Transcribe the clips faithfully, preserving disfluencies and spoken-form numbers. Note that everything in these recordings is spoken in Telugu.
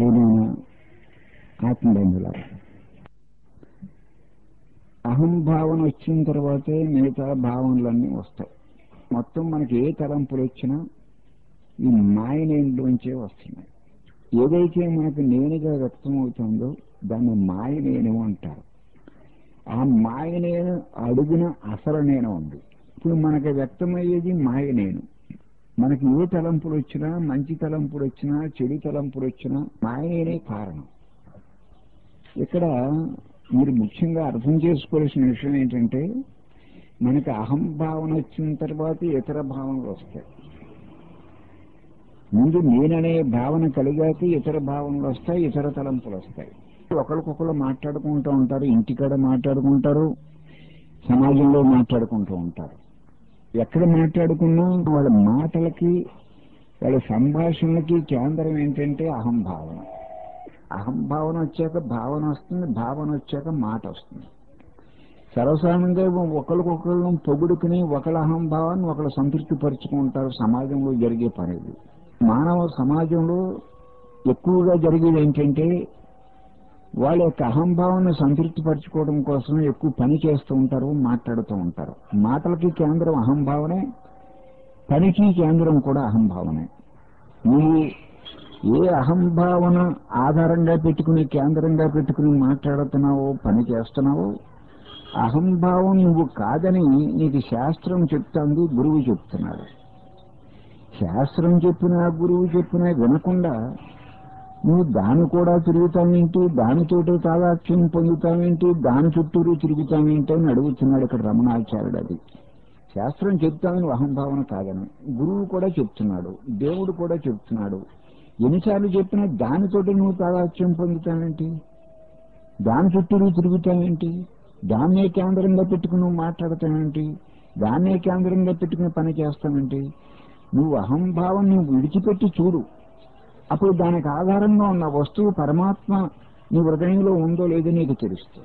ప్రియమైన ఆత్మబంధువులారా, అహంభావన వచ్చిన తర్వాతే మిగతా భావనలన్నీ వస్తాయి. మొత్తం మనకి ఏ తలంపులు వచ్చినా ఈ మాయనేనులోంచే వస్తున్నాయి. ఏదైతే మనకు నేనుగా వ్యక్తం అవుతుందో దాన్ని మాయ నేను అంటారు. ఆ మాయ నేను అడుగున అసలు నేను ఉంది. ఇప్పుడు మనకి వ్యక్తమయ్యేది మాయ నేను. మనకి ఏ తలంపులు వచ్చినా, మంచి తలంపులు వచ్చినా, చెడు తలంపులు వచ్చినా మాయనే కారణం. ఇక్కడ మీరు ముఖ్యంగా అర్థం చేసుకోవాల్సిన విషయం ఏంటంటే, మనకి అహంభావన వచ్చిన తర్వాత ఇతర భావనలు వస్తాయి. ముందు నేననే భావన కలిగాక ఇతర భావనలు వస్తాయి, ఇతర తలంపులు వస్తాయి. ఒకరికొకరు మాట్లాడుకుంటూ ఉంటారు, ఇంటికాడ మాట్లాడుకుంటారు, సమాజంలో మాట్లాడుకుంటూ ఉంటారు. ఎక్కడ మాట్లాడుకున్నా వాళ్ళ మాటలకి, వాళ్ళ సంభాషణలకి కేంద్రం ఏంటంటే అహంభావన. అహంభావన వచ్చాక భావన వస్తుంది, భావన వచ్చాక మాట వస్తుంది. సర్వసాధారణంగా ఒకరికొకరు పొగుడుకుని ఒకళ్ళ అహంభావాన్ని ఒకళ్ళు సంతృప్తి పరుచుకుంటారు. సమాజంలో జరిగే పని ఇది. మానవ సమాజంలో ఎక్కువగా జరిగేది ఏంటంటే, వాళ్ళ యొక్క అహంభావాన్ని సంతృప్తి పరచుకోవడం కోసం ఎక్కువ పని చేస్తూ ఉంటారు, మాట్లాడుతూ ఉంటారు. మాటలకి కేంద్రం అహంభావనే, పనికి కేంద్రం కూడా అహంభావనే. నువ్వు ఏ అహంభావన ఆధారంగా పెట్టుకుని, కేంద్రంగా పెట్టుకుని మాట్లాడుతున్నావో, పని చేస్తున్నావో, అహంభావం నువ్వు కాదని నీకు శాస్త్రం చెప్తాంది, గురువు చెప్తున్నాడు. శాస్త్రం చెప్పినా గురువు చెప్పినా వినకుండా నువ్వు దాన్ని కూడా తిరుగుతావేంటి, దానితోటి తాదాత్మ్యం పొందుతావేంటి, దాని చుట్టూరు తిరుగుతావేంటి అని అడుగుతున్నాడు ఇక్కడ రమణాచార్యుడు. అది శాస్త్రం చెప్తామని అహంభావన కాదని గురువు కూడా చెప్తున్నాడు, దేవుడు కూడా చెప్తున్నాడు. ఎన్నిసార్లు చెప్పినా దానితోటి నువ్వు తాదాత్మ్యం పొందుతావేంటి, దాని చుట్టూరు తిరుగుతావేంటి, దాన్నే కేంద్రంగా పెట్టుకుని నువ్వు మాట్లాడతావేంటి, దాన్నే కేంద్రంగా పెట్టుకుని పని చేస్తావేంటి. నువ్వు అహంభావం నువ్వు విడిచిపెట్టి చూడు. అప్పుడు దానికి ఆధారంగా ఉన్న వస్తువు పరమాత్మ నీ హృదయంలో ఉందో లేదో నీకు తెలుస్తుంది.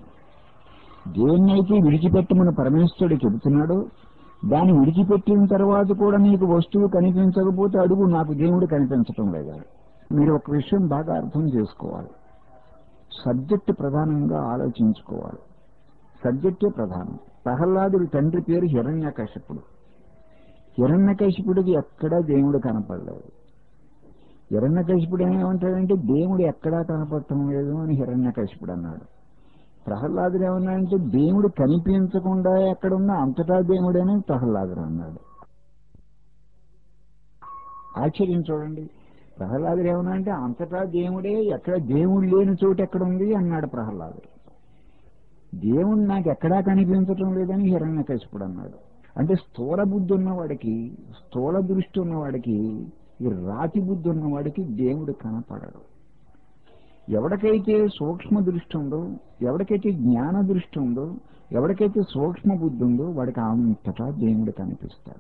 దేన్నైతే విడిచిపెట్టమని పరమేశ్వరుడు చెబుతున్నాడో దాన్ని విడిచిపెట్టిన తర్వాత కూడా నీకు వస్తువు కనిపించకపోతే అడుగు, నాకు దేవుడు కనిపించటం లేదా. మీరు ఒక విషయం బాగా అర్థం చేసుకోవాలి. సబ్జెక్టు ప్రధానంగా ఆలోచించుకోవాలి. సబ్జెక్టే ప్రధానం. ప్రహ్లాదుడి తండ్రి పేరు హిరణ్యకశిపుడు. హిరణ్యకశిపుడికి ఎక్కడా దేవుడు కనపడలేదు. హిరణ్యకశిపుడు ఏమంటాడంటే, దేవుడు ఎక్కడా కనపడటం లేదు అని హిరణ్యకశిపుడు అన్నాడు. ప్రహ్లాదుడు ఏమన్నాడంటే, దేవుడు కనిపించకుండా ఎక్కడున్నా అంతటా దేవుడని ప్రహ్లాదుడు అన్నాడు. ఆశ్చర్యం చూడండి. ప్రహ్లాదుడు ఏమన్నా అంటే అంతటా దేవుడే, ఎక్కడ దేవుడు లేని చోటు ఎక్కడుంది అన్నాడు ప్రహ్లాదుడు. దేవుడు నాకు ఎక్కడా కనిపించటం లేదని హిరణ్యకశిపుడు అన్నాడు. అంటే స్థూల బుద్ధి ఉన్నవాడికి, స్థూల దృష్టి ఉన్నవాడికి, ఈ రాతి బుద్ధి ఉన్నవాడికి దేవుడు కనపడడు. ఎవరికైతే సూక్ష్మ దృష్టి ఉందో, ఎవరికైతే జ్ఞాన దృష్టి ఉందో, ఎవరికైతే సూక్ష్మ బుద్ధి ఉందో వాడికి అంతటా దేవుడు కనిపిస్తాడు.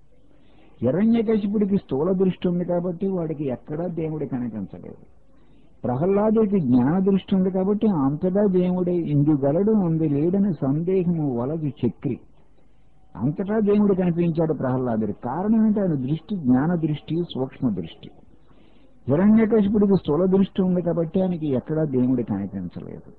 హిరణ్యకశిపుడికి స్థూల దృష్టి ఉంది కాబట్టి వాడికి ఎక్కడా దేవుడు కనిపించలేదు. ప్రహ్లాదుడికి జ్ఞాన దృష్టి ఉంది కాబట్టి అంతటా దేవుడే ఇందుగలడు అందు లేడని సందేహము వలదు చక్రి. అంతటా దేవుడు కనిపించాడు ప్రహ్లాదుడి. కారణం ఏంటి? ఆయన దృష్టి జ్ఞాన దృష్టి, సూక్ష్మ దృష్టి. హిరణ్యకశిపుడికి స్థూల దృష్టి ఉంది కాబట్టి ఆయనకి ఎక్కడా దేవుడు కనిపించలేదు.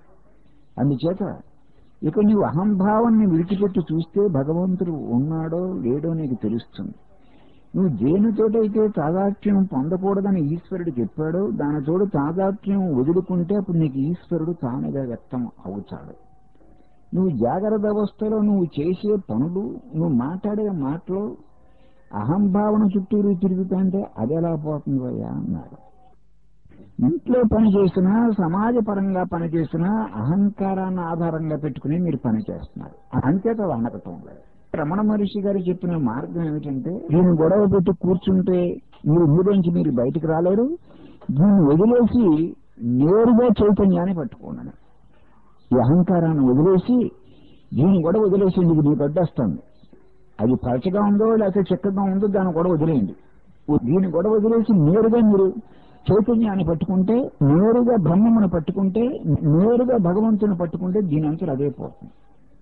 అందుచేత ఇక నీవు అహంభావాన్ని విడిచిపెట్టి చూస్తే భగవంతుడు ఉన్నాడో లేడో నీకు తెలుస్తుంది. నువ్వు దేనితోటైతే తాదాత్మ్యం పొందకూడదని ఈశ్వరుడు చెప్పాడో దానితోడు తాదాత్మ్యం వదులుకుంటే అప్పుడు నీకు ఈశ్వరుడు తానుగా వ్యక్తం అవుతాడు. నువ్వు జాగ్రత్త అవస్థలో నువ్వు చేసే పనులు, నువ్వు మాట్లాడే మాటలు అహంభావన చుట్టూరు తిరుగుతుంటే అది ఎలా పోతుందయ్యా అన్నాడు. ఇంట్లో పని చేసినా, సమాజపరంగా పని చేసినా అహంకారాన్ని ఆధారంగా పెట్టుకుని మీరు పని చేస్తున్నారు. అంచేత వనకటం లేదు. రమణ మహర్షి గారు చెప్పిన మార్గం ఏమిటంటే, దీన్ని గొడవ పెట్టి కూర్చుంటే మీరు ఊరించి మీరు బయటకు రాలేరు, దీన్ని వదిలేసి నేరుగా చైతన్యాన్ని పట్టుకోండి. ఈ అహంకారాన్ని వదిలేసి దీన్ని కూడా వదిలేసి నీకు నీకు అడ్డొస్తుంది. అది పరచగా ఉందో లేకపోతే చక్కగా ఉందో దాన్ని కూడా వదిలేయండి. దీన్ని కూడా వదిలేసి నేరుగా మీరు చైతన్యాన్ని పట్టుకుంటే, నేరుగా బ్రహ్మమును పట్టుకుంటే, నేరుగా భగవంతుని పట్టుకుంటే దీని అంతా అదే పోతుంది.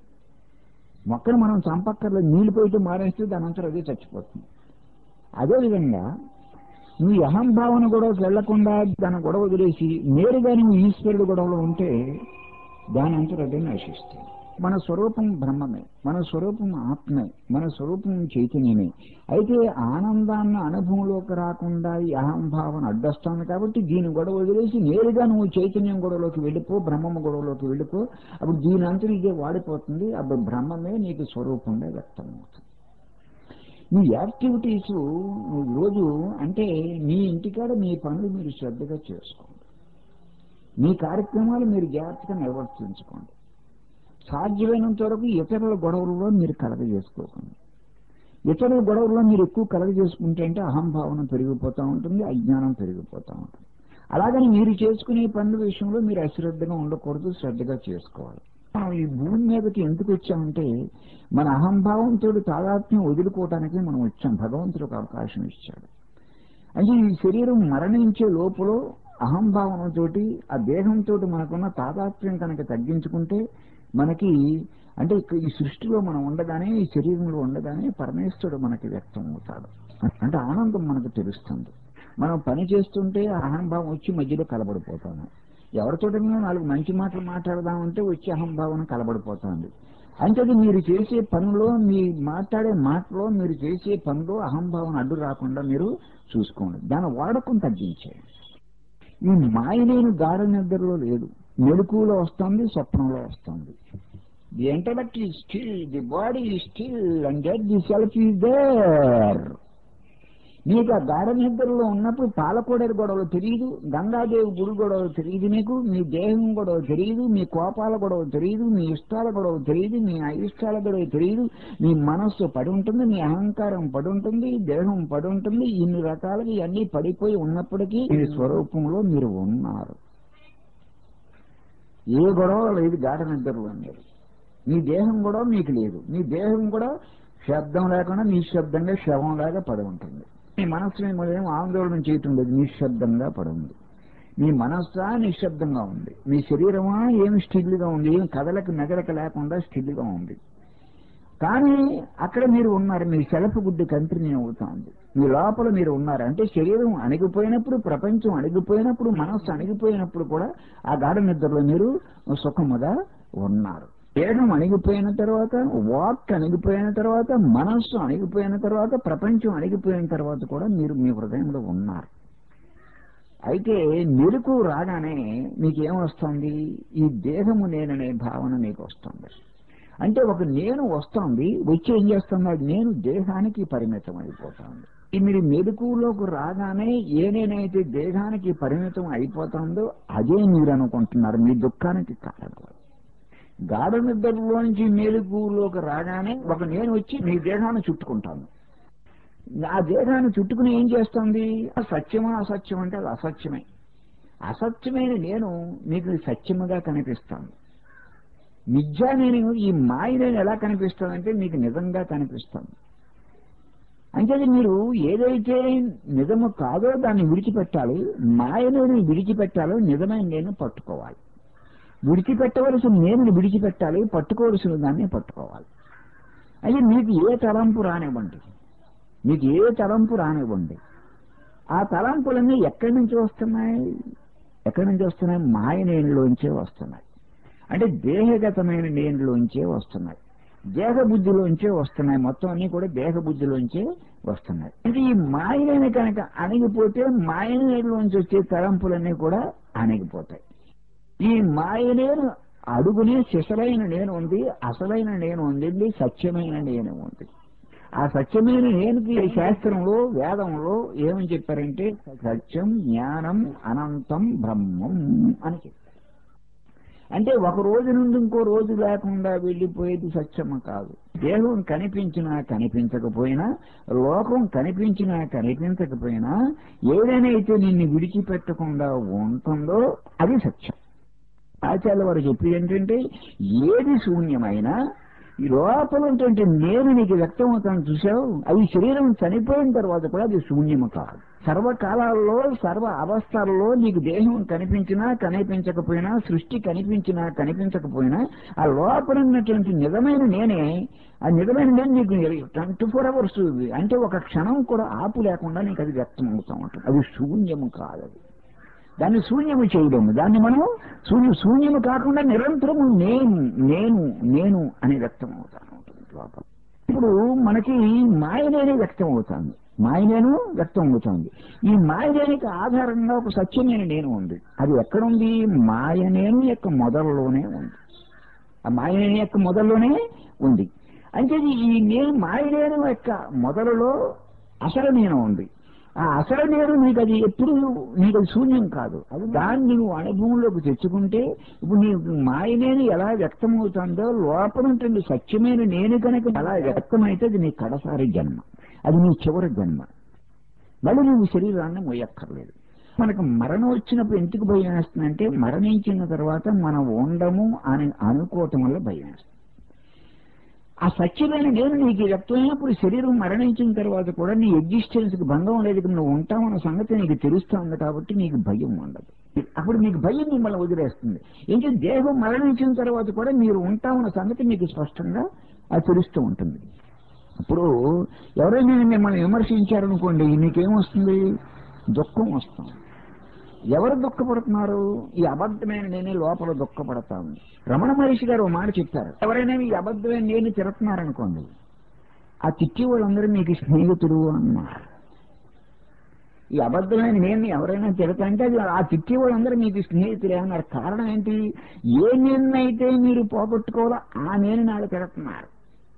మొక్కను మనం చంపక్కర్లో నీళ్లు పోయితే మారేస్తే దాని అంతా అదే చచ్చిపోతుంది. అదేవిధంగా నువ్వు అహంభావన గొడవకి వెళ్లకుండా దాని గొడవ వదిలేసి నేరుగా నువ్వు ఈశ్వరుడు గొడవలో ఉంటే దాని అంతా అదే నశిస్తుంది. మన స్వరూపం బ్రహ్మమే, మన స్వరూపం ఆత్మే, మన స్వరూపం చైతన్యమే. అయితే ఆనందాన్ని అనుభవంలోకి రాకుండా ఈ అహంభావన అడ్డొస్తుంది కాబట్టి దీని గొడవ వదిలేసి నేరుగా నువ్వు చైతన్యం గొడవలోకి వెళ్ళిపో, బ్రహ్మము గొడవలోకి వెళ్ళిపో. అప్పుడు దీని అంతా ఇదే వాడిపోతుంది. అప్పుడు బ్రహ్మమే నీకు స్వరూపంగా వ్యక్తమవుతుంది. నీ యాక్టివిటీస్ నువ్వు రోజు అంటే నీ ఇంటికాడ మీ పనులు మీరు శ్రద్ధగా చేసుకోండి. మీ కార్యక్రమాలు మీరు జాగ్రత్తగా నిర్వర్తించుకోండి. సాధ్యమైనంత వరకు ఇతరుల గొడవల్లో మీరు కలగ చేసుకోకండి. ఇతరుల గొడవల్లో మీరు ఎక్కువ కలగ చేసుకుంటే అంటే అహంభావన పెరిగిపోతూ ఉంటుంది, అజ్ఞానం పెరిగిపోతూ ఉంటుంది. అలాగని మీరు చేసుకునే పనుల విషయంలో మీరు అశ్రద్ధగా ఉండకూడదు, శ్రద్ధగా చేసుకోవాలి. మనం ఈ భూమి మీదకి ఎందుకు వచ్చామంటే మన అహంభావంతో తాదాత్మ్యం వదులుకోవటానికి మనం వచ్చాం. భగవంతుడు ఒక అవకాశం ఇచ్చాడు. అంటే ఈ శరీరం మరణించే లోపల అహంభావనతో ఆ దేహంతో మనకున్న తాదాత్మ్యం కనుక తగ్గించుకుంటే మనకి అంటే ఈ సృష్టిలో మనం ఉండగానే, ఈ శరీరంలో ఉండగానే పరమేశ్వరుడు మనకి వ్యక్తం అవుతాడు. అంటే ఆనందం మనకు తెలుస్తుంది. మనం పని చేస్తుంటే అహంభావం వచ్చి మధ్యలో కలబడిపోతాము. ఎవరితోటైనా నాలుగు మంచి మాటలు మాట్లాడదామంటే వచ్చి అహంభావన కలబడిపోతుంది. అంటే మీరు చేసే పనిలో, మీ మాట్లాడే మాటలో, మీరు చేసే పనిలో అహంభావన అడ్డు రాకుండా మీరు చూసుకోండి. దాని వాడకం తగ్గించేయండి. ఈ మాయలేని గాఢ నిద్రలో లేదు, మెలకువలో వస్తుంది, స్వప్నంలో వస్తుంది. The intellect is still, the body is still, and that the self is there. నీకు ఆ గాఢ నిద్రలో ఉన్నప్పుడు పాలకోడేరు గొడవలు తెలియదు, గంగాదేవి గుడి గొడవలు తెలియదు, నీకు మీ దేహం గొడవ తెలియదు, మీ కోపాల గొడవ తెలియదు, మీ ఇష్టాల గొడవ తెలియదు, మీ అయిష్టాల గొడవ తెలియదు. మీ మనస్సు పడి ఉంటుంది, మీ అహంకారం పడి ఉంటుంది, దేహం పడి ఉంటుంది. ఇన్ని రకాలుగా ఇవన్నీ పడిపోయి ఉన్నప్పటికీ మీ స్వరూపంలో మీరు ఉన్నారు. ఏ గొడవ లేదు గాఢ నిద్రలో మీరు. మీ దేహం కూడా మీకు లేదు. మీ దేహం కూడా శబ్దం లేకుండా నిశ్శబ్దంగా శవం లాగా పడి ఉంటుంది. మీ మనస్సు ఏం ఆందోళన చేయటం లేదు, నిశ్శబ్దంగా పడి ఉంది. మీ మనస్సా నిశ్శబ్దంగా ఉంది, మీ శరీరమా ఏమి స్టిల్గా ఉంది, ఏమి కదలకు మెదలక లేకుండా స్టిల్గా ఉంది. కానీ అక్కడ మీరు ఉన్నారు, మీ సెలఫ్ గుడ్డి కంటిన్యూ అవుతుంది. మీ లోపల మీరు ఉన్నారు. అంటే శరీరం అణిగిపోయినప్పుడు, ప్రపంచం అణిగిపోయినప్పుడు, మనస్సు అణిగిపోయినప్పుడు కూడా ఆ గాఢ నిద్రలో మీరు సుఖముగా ఉన్నారు. దేహం అణిగిపోయిన తర్వాత, వాక్ అణిగిపోయిన తర్వాత, మనస్సు అణిగిపోయిన తర్వాత, ప్రపంచం అణిగిపోయిన తర్వాత కూడా మీరు మీ హృదయంలో ఉన్నారు. అయితే మెలకు రాగానే మీకేమొస్తుంది? ఈ దేహము నేననే భావన మీకు వస్తుంది. అంటే ఒక నేను వస్తుంది, వచ్చి ఏం చేస్తుంది? నేను దేహానికి పరిమితం అయిపోతుంది. మీరు మెలకువలోకి రాగానే ఏ నేనైతే దేహానికి పరిమితం అయిపోతుందో అదే మీరు అనుకుంటున్నారు. మీ దుఃఖానికి కారణం. గాఢ నిద్రలోంచి మెలకువలోకి రాగానే ఒక నేను వచ్చి మీ దేహాన్ని చుట్టుకుంటాను. ఆ దేహాన్ని చుట్టుకుని ఏం చేస్తుంది? సత్యమా అసత్యం అంటే అది అసత్యమే. అసత్యమైన నేను మీకు సత్యముగా కనిపిస్తాను. నిజా నేను ఈ మాయ నేను ఎలా కనిపిస్తానంటే మీకు నిజంగా కనిపిస్తాను. అంటే మీరు ఏదైతే నిజము కాదో దాన్ని విడిచిపెట్టాలి. మాయను విడిచిపెట్టాలో నిజమైన నేను పట్టుకోవాలి. విడిచిపెట్టవలసిన నేను విడిచిపెట్టాలి, పట్టుకోవలసిన దాన్ని పట్టుకోవాలి. అయితే మీకు ఏ తలంపు రానివ్వండి, మీకు ఏ తలంపు రానివ్వండి, ఆ తలంపులన్నీ ఎక్కడి నుంచి వస్తున్నాయి? ఎక్కడి నుంచి వస్తున్నాయి? మాయ నేనులోంచే వస్తున్నాయి. అంటే దేహగతమైన నేనులోంచే వస్తున్నాయి, దేహబుద్ధిలోంచే వస్తున్నాయి. మొత్తం అన్ని కూడా దేహబుద్ధిలోంచే వస్తున్నాయి. అంటే ఈ మాయని కనుక అణిగిపోతే మాయనేలోంచి వచ్చే తలంపులన్నీ కూడా అణిగిపోతాయి. ఈ మాయనేను అడుగునే శిశలైన నేను ఉంది, అసలైన నేను ఉంది, సత్యమైన నేను ఉంది. ఆ సత్యమైన నేనుకి శాస్త్రంలో, వేదంలో ఏమని చెప్పారంటే సత్యం, జ్ఞానం, అనంతం, బ్రహ్మం అని చెప్పారు. అంటే ఒక రోజు నుండి ఇంకో రోజు లేకుండా వెళ్ళిపోయేది సత్యము కాదు. దేహం కనిపించినా కనిపించకపోయినా, లోకం కనిపించినా కనిపించకపోయినా, ఏదైతే నిన్ను విడిచిపెట్టకుండా ఉంటుందో అది సత్యం. ఆచార్య వారు చెప్పేది ఏంటంటే ఏది శూన్యమైనా ఈ లోపల ఉన్నటువంటి నేను నీకు వ్యక్తం అవుతాను చూసావు, అది శరీరం చనిపోయిన తర్వాత కూడా అది శూన్యము కాదు. సర్వకాలాల్లో సర్వ అవస్థల్లో నీకు దేహం కనిపించినా కనిపించకపోయినా, సృష్టి కనిపించినా కనిపించకపోయినా, ఆ లోపల ఉన్నటువంటి నిజమైన నేనే, ఆ నిజమైన నేను నీకు ట్వంటీ ఫోర్ అవర్స్ అంటే ఒక క్షణం కూడా ఆపు లేకుండా నీకు అది వ్యక్తం అవుతా ఉంటుంది. అది శూన్యము కాదు. అది దాన్ని శూన్యము చేయలేము. దాన్ని మనం శూన్య శూన్యము కాకుండా నిరంతరము నేను నేను నేను అని వ్యక్తం అవుతాను ఉంటుంది లోపల. ఇప్పుడు మనకి మాయనేనే వ్యక్తం అవుతుంది, మాయనేను వ్యక్తం అవుతుంది. ఈ మాయనేనికి ఆధారంగా ఒక సత్యమైన నేను ఉంది. అది ఎక్కడుంది? మాయనేను యొక్క మొదలులోనే ఉంది. ఆ మాయనేని యొక్క మొదల్లోనే ఉంది. అంటే ఈ నేను మాయనేను యొక్క మొదలులో అసలు నేను ఉంది. ఆ అసలు నేను నీకు అది ఎప్పుడు నీకు అది శూన్యం కాదు. అది దాన్ని నువ్వు అనుభవంలోకి తెచ్చుకుంటే ఇప్పుడు నీకు మాయనేని ఎలా వ్యక్తమవుతుందో లోపల ఉంటుంది సత్యమైన నేను కనుక ఎలా వ్యక్తమైతే అది నీ కడసారి జన్మ, అది నీ చివరి జన్మ. మళ్ళీ నువ్వు శరీరాన్ని మోయక్కర్లేదు. మనకు మరణం వచ్చినప్పుడు ఎందుకు భయం వేస్తుందంటే మరణించిన తర్వాత మనం ఉండము అని అనుకోవటం వల్ల భయం వేస్తుంది. ఆ సత్యమైన నేను నీకు వ్యక్తమైనప్పుడు శరీరం మరణించిన తర్వాత కూడా నీ ఎగ్జిస్టెన్స్ కి భంగం లేదు, నువ్వు ఉంటావన్న సంగతి నీకు తెలుస్తుంది కాబట్టి నీకు భయం ఉండదు. అప్పుడు నీకు భయం మిమ్మల్ని వదిలేస్తుంది. ఏంటంటే దేహం మరణించిన తర్వాత కూడా మీరు ఉంటామన్న సంగతి మీకు స్పష్టంగా అది తెలుస్తూ ఉంటుంది. ఇప్పుడు ఎవరైనా మిమ్మల్ని విమర్శించారనుకోండి, నీకేమొస్తుంది? దుఃఖం వస్తుంది. ఎవరు దుఃఖపడుతున్నారు? ఈ అబద్ధమైన నేనే లోపల దుఃఖపడతాను. రమణ మహర్షి గారు ఓ మాట చెప్పారు, ఎవరైనా ఈ అబద్ధమైన నేను తిరుగుతున్నారనుకోండి, ఆ తిట్టి వాళ్ళందరూ మీకు స్నేహితుడు అన్నారు. ఈ అబద్ధమైన నేను ఎవరైనా తిడతాంటే అది ఆ తిట్టి వాళ్ళందరూ మీకు స్నేహితులే అన్నారు. కారణం ఏంటి? ఏ నేనైతే మీరు పోగొట్టుకోవాలో ఆ నేను నాడు తిడుతున్నారు.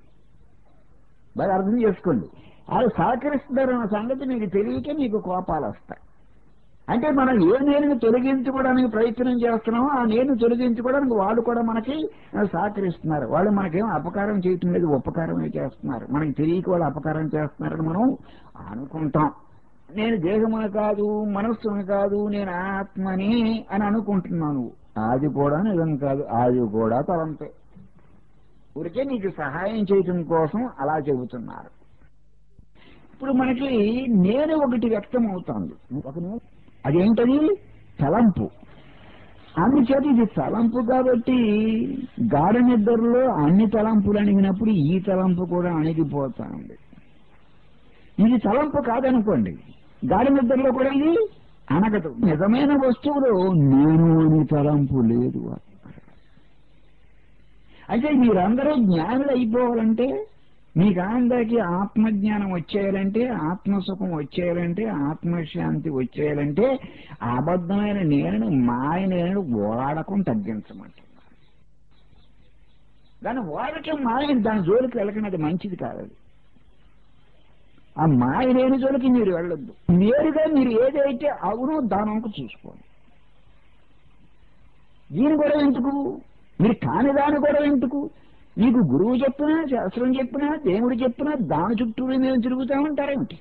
బాగా అర్థం చేసుకోండి. వాళ్ళు సహకరిస్తున్నారు అన్న సంగతి మీకు తెలియకే మీకు కోపాలు వస్తాయి. అంటే మనం ఏ నేను తొలగించుకోవడానికి ప్రయత్నం చేస్తున్నామో ఆ నేను తొలగించుకోవడానికి వాళ్ళు కూడా మనకి సహకరిస్తున్నారు. వాళ్ళు మనకేం అపకారం చేయటం లేదు, ఉపకారమే చేస్తున్నారు. మనకి తెలియక వాళ్ళు అపకారం చేస్తున్నారని మనం అనుకుంటాం. నేను దేహమును కాదు, మనస్సును కాదు, నేను ఆత్మని అని అనుకుంటున్నాను. అది కూడా నిజం కాదు, అది కూడా తలంపే. ఊరికే నీకు సహాయం చేయటం కోసం అలా చెబుతున్నారు. ఇప్పుడు మనకి నేను ఒకటి వ్యక్తం అవుతుంది. అదేంటది? తలంపు. అందుచేత ఇది తలంపు కాబట్టి గాఢ నిద్రలో అన్ని తలంపులు అణిగినప్పుడు ఈ తలంపు కూడా అణిగిపోతుంది. ఇది తలంపు కాదనుకోండి, గాఢ నిద్రలో కూడా ఇది అనగదు. నిజమైన వస్తువులో నేను అని తలంపు లేదు. అంటే మీరందరూ జ్ఞానులు అయిపోవాలంటే, మీకు అందరికీ ఆత్మజ్ఞానం వచ్చేయాలంటే, ఆత్మసుఖం వచ్చేయాలంటే, ఆత్మశాంతి వచ్చేయాలంటే అబద్ధమైన నేను మాయ నేను వాడకం తగ్గించమంటున్నారు. దాన్ని వాడకం మాయ దాని జోలికి వెళ్ళకండి, అది మంచిది కాదు. ఆ మాయ లేని జోలికి మీరు వెళ్ళొద్దు. నేరుగా మీరు ఏదైతే అవునో దానంకు చూసుకోండి. దీని కూడా ఎందుకు? మీరు కాని దాని కూడా ఎందుకు? మీకు గురువు చెప్పినా, శాస్త్రం చెప్పినా, దేవుడు చెప్పినా దాని చుట్టూ మేము తిరుగుతూ ఉంటారేమిటి?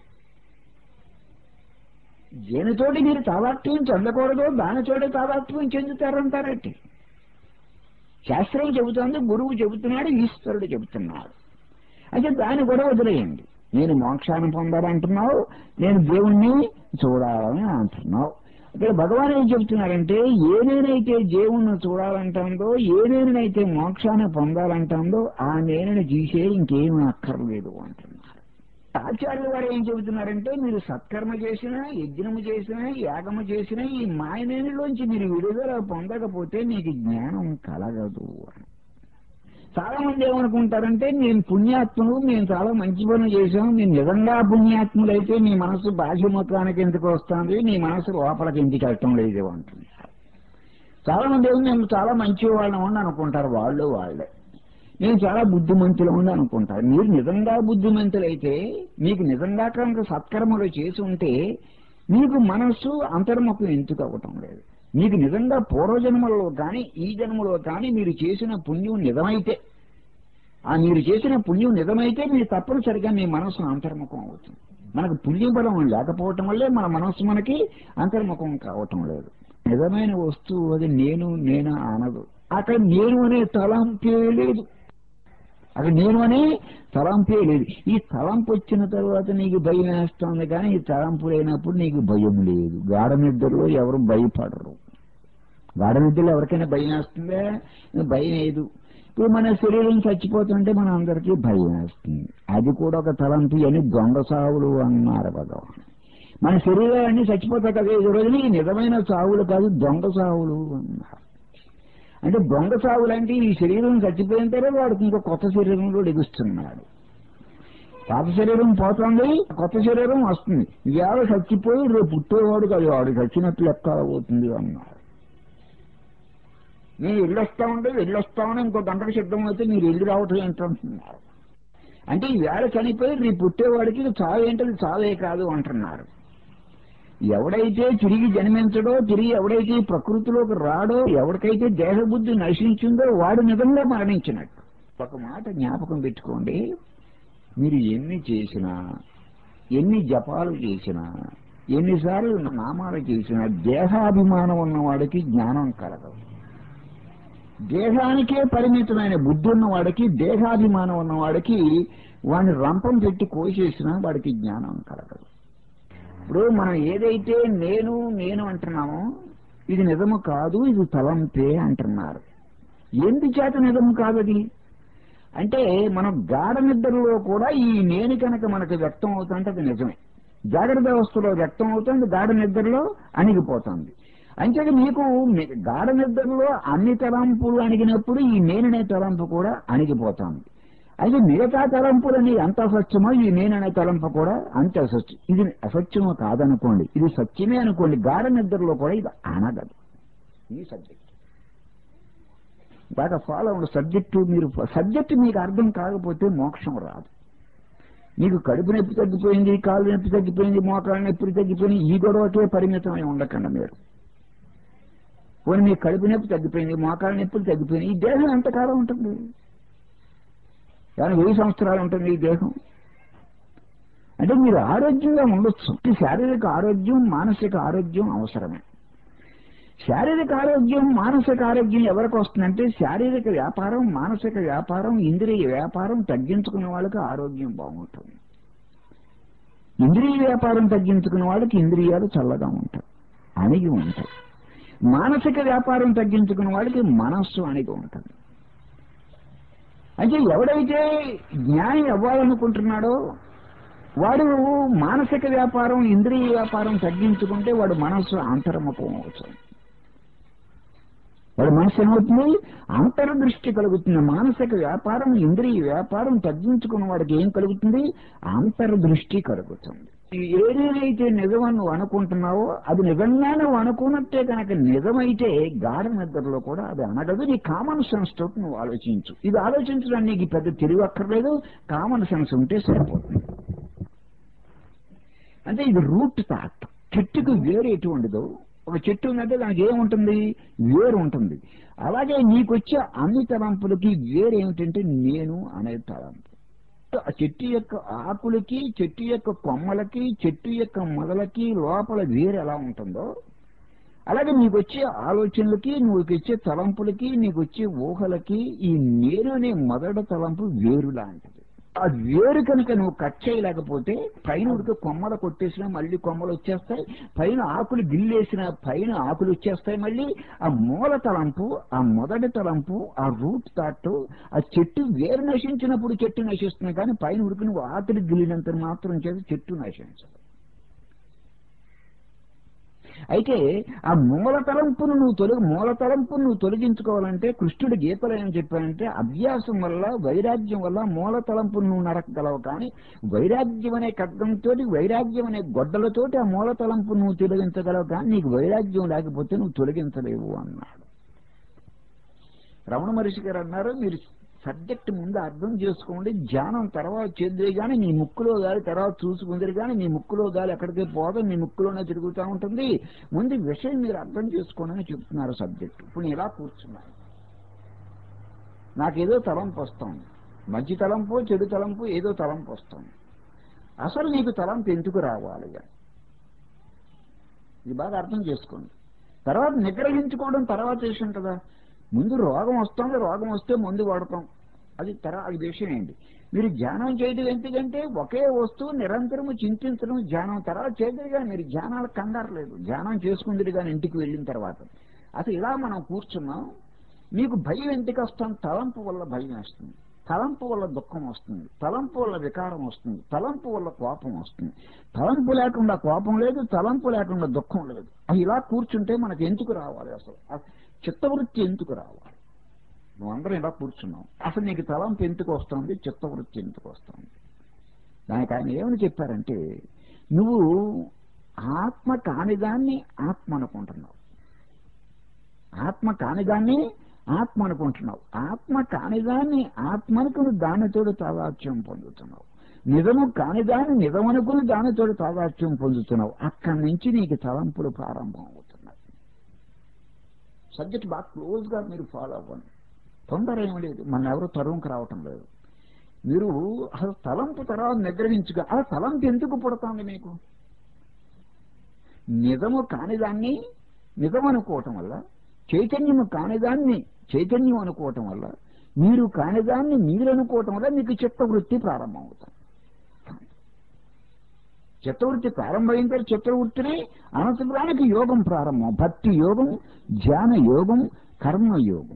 దేనితోటి మీరు తాదాత్మ్యం చెందకూడదో దాని చోట తాదాత్మ్యం చెందుతారంటారేంటి? శాస్త్రం చెబుతోంది, గురువు చెబుతున్నాడు, ఈశ్వరుడు చెబుతున్నాడు. అయితే దాన్ని కూడా వదిలేయండి. నేను మోక్షాన్ని పొందాలంటున్నావు, నేను దేవుణ్ణి చూడాలని అంటున్నావు. ఇక్కడ భగవాన్ ఏం చెబుతున్నారంటే, ఏనేనైతే దేవుణ్ణి చూడాలంటుందో, ఏనేనైతే మోక్షాన్ని పొందాలంటుందో ఆ నేనని గీసే ఇంకేమీ అక్కర్లేదు అంటున్నారు. ఆచార్యుల వారు ఏం చెబుతున్నారంటే, మీరు సత్కర్మ చేసినా, యజ్ఞము చేసినా, యాగము చేసినా ఈ మాయనేనిలోంచి మీరు విడుదల పొందకపోతే మీకు జ్ఞానం కలగదు అని. చాలా మంది ఏమనుకుంటారంటే, నేను పుణ్యాత్ములు, మేము చాలా మంచి పనులు చేశాం, నేను నిజంగా పుణ్యాత్ములైతే మీ మనసు బాహ్యముఖానికి ఎందుకు వస్తుంది, నీ మనసు లోపలికి ఎందుకు వెళ్ళటం లేదు అంటున్నారు. చాలా మంది ఏమో మేము చాలా మంచి వాళ్ళం అని అనుకుంటారు. వాళ్ళు వాళ్ళే నేను చాలా బుద్ధిమంతులు ఉంది అనుకుంటారు. మీరు నిజంగా బుద్ధిమంతులైతే, మీకు నిజంగా కనుక సత్కర్మలు చేసి ఉంటే మీకు మనస్సు అంతర్ముఖం ఎందుకు అవ్వటం లేదు? మీకు నిజంగా పూర్వజన్మలో కానీ ఈ జన్మలో కానీ మీరు చేసిన పుణ్యం నిజమైతే, ఆ మీరు చేసిన పుణ్యం నిజమైతే మీరు తప్పనిసరిగా మీ మనస్సు అంతర్ముఖం అవుతుంది. మనకు పుణ్యబలం లేకపోవటం వల్లే మన మనస్సు మనకి అంతర్ముఖం కావటం లేదు. నిజమైన వస్తువు అది నేను నేను అనదు. అక్కడ నేను అనే తలంపే లేదు. అక్కడ నేను అనే తలంపే లేదు. ఈ తలంపు వచ్చిన తర్వాత నీకు భయం వేస్తుంది, కానీ ఈ తలంపు లేనప్పుడు నీకు భయం లేదు. గాఢ నిద్రలో ఎవరు భయపడరు. గాఢ నిద్రలో ఎవరికైనా భయం వేస్తుందే? భయం లేదు. ఇప్పుడు మన శరీరం చచ్చిపోతుంటే మన అందరికీ భయం వేస్తుంది. అది కూడా ఒక తలంపు అని దొంగ సావులు అన్నారు భగవాన్. మన శరీరాన్ని చచ్చిపోతాయి కదా ఈ రోజున, ఈ నిజమైన సావులు కాదు దొంగ సావులు అన్నారు. అంటే దొంగ సావులు అంటే ఈ శరీరం చచ్చిపోయిన తర్వాత వాడికి ఇంకో కొత్త శరీరంలో ఎగుస్తున్నాడు. పాత శరీరం పోతుంది, కొత్త శరీరం వస్తుంది. ఇవాళ చచ్చిపోయి రేపు పుట్టేవాడు కాదు, వాడు చచ్చినట్లు లెక్క అవుతుంది అన్నారు. నేను వెళ్ళొస్తా ఉంటే వెళ్ళొస్తామని ఇంకో గంటకు సిద్ధం అయితే మీరు వెళ్ళి రావటం ఏంటంటున్నారు. అంటే ఈవేళ చనిపోయి రేపు పుట్టేవాడికి చావు ఏంటది చావే కాదు అంటున్నారు. ఎవడైతే తిరిగి జన్మించడో, తిరిగి ఎవడైతే ప్రకృతిలోకి రాడో, ఎవరికైతే దేహబుద్ధి నశించిందో వాడు నిజంగా మరణించినట్టు. ఒక మాట జ్ఞాపకం పెట్టుకోండి, మీరు ఎన్ని చేసినా, ఎన్ని జపాలు చేసినా, ఎన్నిసార్లు నామాలు చేసినా దేహాభిమానం ఉన్నవాడికి జ్ఞానం కలగదు. దేహానికే పరిమితమైన బుద్ధి ఉన్నవాడికి, దేహాభిమానం ఉన్నవాడికి వాడిని రంపం పెట్టి కోసేసినా వాడికి జ్ఞానం కలగదు. ఇప్పుడు మనం ఏదైతే నేను నేను అంటున్నామో ఇది నిజము కాదు, ఇది తలంపే అంటున్నారు. ఎందుచేత నిజము కాదది అంటే, మనం గాఢ నిద్రలో కూడా ఈ నేను కనుక మనకు వ్యక్తం అవుతుంటే అది నిజమే. జాగ్రత్త అవస్థలో వ్యక్తం అవుతుంది, గాఢ నిద్రలో అణిగిపోతుంది. అంచేది మీకు గాఢ నిద్రలో అన్ని తలంపులు అణిగినప్పుడు ఈ నేననే తలంపు కూడా అణిగిపోతుంది. అయితే మిగతా తలంపులని ఎంత అసత్యమో ఈ నేననే తలంపు కూడా అంత అసత్యం. ఇది అసత్యమో కాదనుకోండి, ఇది సత్యమే అనుకోండి. గాఢ నిద్రలో కూడా ఇది అనగదు. ఈ సబ్జెక్ట్ బాగా ఫాలో అవ్వండి. సబ్జెక్టు మీరు సబ్జెక్టు మీకు అర్థం కాకపోతే మోక్షం రాదు. మీకు కడుపు నొప్పి తగ్గిపోయింది, కాళ్ళు నొప్పి తగ్గిపోయింది, మోకాళ్ళ నొప్పి తగ్గిపోయింది, ఈ గొడవకే పరిమితమై ఉండకండి మీరు. పోనీ మీ కడుపు నొప్పి తగ్గిపోయింది, మోకాళ్ళ నొప్పులు తగ్గిపోయింది, ఈ దేహం ఎంతకాలం ఉంటుంది? కానీ వెయ్యి సంవత్సరాలు ఉంటుంది ఈ దేహం. అంటే మీరు ఆరోగ్యంగా ఉండొచ్చు. శారీరక ఆరోగ్యం, మానసిక ఆరోగ్యం అవసరమే. శారీరక ఆరోగ్యం, మానసిక ఆరోగ్యం ఎవరికి వస్తుందంటే, శారీరక వ్యాపారం, మానసిక వ్యాపారం, ఇంద్రియ వ్యాపారం తగ్గించుకున్న వాళ్ళకి ఆరోగ్యం బాగుంటుంది. ఇంద్రియ వ్యాపారం తగ్గించుకున్న వాళ్ళకి ఇంద్రియాలు చల్లగా ఉంటాయి, అణిగి ఉంటాయి. మానసిక వ్యాపారం తగ్గించుకున్న వాళ్ళకి మనస్సు అణిగి ఉంటుంది. అంటే ఎవడైతే జ్ఞాని అవ్వాలనుకుంటున్నాడో వాడు మానసిక వ్యాపారం, ఇంద్రియ వ్యాపారం తగ్గించుకుంటే వాడు మనస్సు అంతర్ముఖం అవుతుంది. వాడు మనస్సు ఏమవుతుంది? అంతర్దృష్టి కలుగుతుంది. మానసిక వ్యాపారం, ఇంద్రియ వ్యాపారం తగ్గించుకున్న వాడికి ఏం కలుగుతుంది? అంతర్దృష్టి కలుగుతుంది. ఏదేదైతే నిజమని నువ్వు అనుకుంటున్నావో అది నిజంగా నువ్వు అనుకున్నట్టే కనుక నిజమైతే గాఢ నిద్రలో కూడా అది అనగదు. నీ కామన్ సెన్స్ తోటి నువ్వు ఆలోచించు. ఇది ఆలోచించడానికి నీకు పెద్ద తెలివి అక్కర్లేదు, కామన్ సెన్స్ ఉంటే సరిపోతుంది. అంటే ఇది రూట్ థాట్. చెట్టుకు వేరు ఎటువంటిదో, ఒక చెట్టు ఉందంటే దానికి ఏముంటుంది? వేరు ఉంటుంది. అలాగే నీకొచ్చే అన్ని తలంపులకి వేరు ఏమిటంటే నేను అనే తలంపు. ఆ చెట్టు యొక్క ఆకులకి, చెట్టు యొక్క కొమ్మలకి, చెట్టు యొక్క మొదలకి లోపల వేరు ఎలా ఉంటుందో అలాగే నీకు వచ్చే ఆలోచనలకి, నువ్వు వచ్చే తలంపులకి, నీకు వచ్చే ఊహలకి ఈ నేను అనే మొదటి తలంపు వేరు లాంటిది. ఆ వేరు కనుక నువ్వు కట్ చేయలేకపోతే పైన ఉడికి కొమ్మలు కొట్టేసినా మళ్ళీ కొమ్మలు వచ్చేస్తాయి, పైన ఆకులు గిల్లేసినా పైన ఆకులు వచ్చేస్తాయి. మళ్ళీ ఆ మూల తలంపు, ఆ మొదటి తలంపు, ఆ రూట్ థాట్, ఆ చెట్టు వేరు నశించినప్పుడు చెట్టు నశిస్తుంది, కానీ పైన ఉడికి నువ్వు ఆకులు గిల్లినంత మాత్రం చేసి చెట్టు నశించదు. అయితే ఆ మూల తలంపును నువ్వు తొలగి మూల తలంపును నువ్వు తొలగించుకోవాలంటే కృష్ణుడు గీతలో ఏం చెప్పాడంటే, అభ్యాసం వల్ల, వైరాగ్యం వల్ల మూల తలంపును నువ్వు నరకగలవు, కానీ వైరాగ్యం అనే ఖడ్గంతో, వైరాగ్యం అనే గొడ్డలతోటి ఆ మూల తలంపును నువ్వు తొలగించగలవు, కానీ నీకు వైరాగ్యం లేకపోతే నువ్వు తొలగించలేవు అన్నాడు. రమణ మహర్షి గారు అన్నారు, మీరు సబ్జెక్ట్ ముందు అర్థం చేసుకోండి, ధ్యానం తర్వాత చేద్దరు కానీ మీ ముక్కులో గాలి తర్వాత చూసుకుందరు కానీ మీ ముక్కులో గాలి ఎక్కడికి పోదు, మీ ముక్కులోనే తిరుగుతూ ఉంటుంది. ముందు విషయం మీరు అర్థం చేసుకోండి అని చెప్తున్నారు సబ్జెక్ట్. ఇప్పుడు నేను ఇలా కూర్చున్నాను, నాకేదో తలంపు వస్తుంది, మంచి తలంపు చెడు తలంపు ఏదో తలంపు వస్తుంది. అసలు నీకు తలంపు ఎందుకు రావాలి? ఇది బాగా అర్థం చేసుకోండి. తర్వాత నిగ్రహించుకోవడం తర్వాత విషయం కదా. ముందు రోగం వస్తుంది, రోగం వస్తే మందు వాడతాం, అది తర్వాత విషయం ఏంటి. మీరు ధ్యానం చేయడం ఎందుకంటే ఒకే వస్తువు నిరంతరము చింతించడం ధ్యానం. తర్వాత చేయదు కానీ మీరు ధ్యానాలకు కంగారు లేదు, ధ్యానం చేసుకుందరు కానీ ఇంటికి వెళ్ళిన తర్వాత. అసలు ఇలా మనం కూర్చున్నాం, మీకు భయం ఎందుకు వస్తాం? తలంపు వల్ల భయం వస్తుంది, తలంపు వల్ల దుఃఖం వస్తుంది, తలంపు వల్ల వికారం వస్తుంది, తలంపు వల్ల కోపం వస్తుంది. తలంపు లేకుండా కోపం లేదు, తలంపు లేకుండా దుఃఖం లేదు. అది ఇలా కూర్చుంటే మనకు ఎందుకు రావాలి? అసలు చిత్తవృత్తి ఎందుకు రావాలి? నువ్వు అందరం ఇలా కూర్చున్నావు, అసలు నీకు తలంపు ఎందుకు వస్తుంది, చిత్తవృత్తి ఎందుకు వస్తుంది? దానికి ఆయన ఏమని చెప్పారంటే, నువ్వు ఆత్మ కానిదాన్ని ఆత్మ అనుకుంటున్నావు, ఆత్మ కానిదాన్ని ఆత్మ అనుకుంటున్నావు, ఆత్మ కానిదాన్ని ఆత్మనుకుని దానితో తాదాత్యం పొందుతున్నావు, నిజము కానిదాన్ని నిజమనుకుని దానితో తాదాత్యం పొందుతున్నావు. అక్కడి నుంచి నీకు తలంపులు ప్రారంభం అవుతున్నాయి. సబ్జెక్ట్ బాగా క్లోజ్ గా మీరు ఫాలో అవ్వండి, తొందర ఏమి లేదు, మన ఎవరు తరువుకు రావటం లేదు. మీరు అసలు తలంపు తర్వాత నిగ్రహించుగా అసలు తలంపు ఎందుకు పుడతాంది మీకు? నిజము కానిదాన్ని నిజం అనుకోవటం వల్ల, చైతన్యము కానిదాన్ని చైతన్యం అనుకోవటం వల్ల, మీరు కానిదాన్ని మీరు అనుకోవటం వల్ల మీకు చిత్తవృత్తి ప్రారంభం అవుతుంది. చిత్తవృత్తి ప్రారంభమైన తర్వాత చిత్తవృత్తిని అనంతపురానికి యోగం ప్రారంభం. భక్తి యోగం, ధ్యాన యోగం, కర్మ యోగం,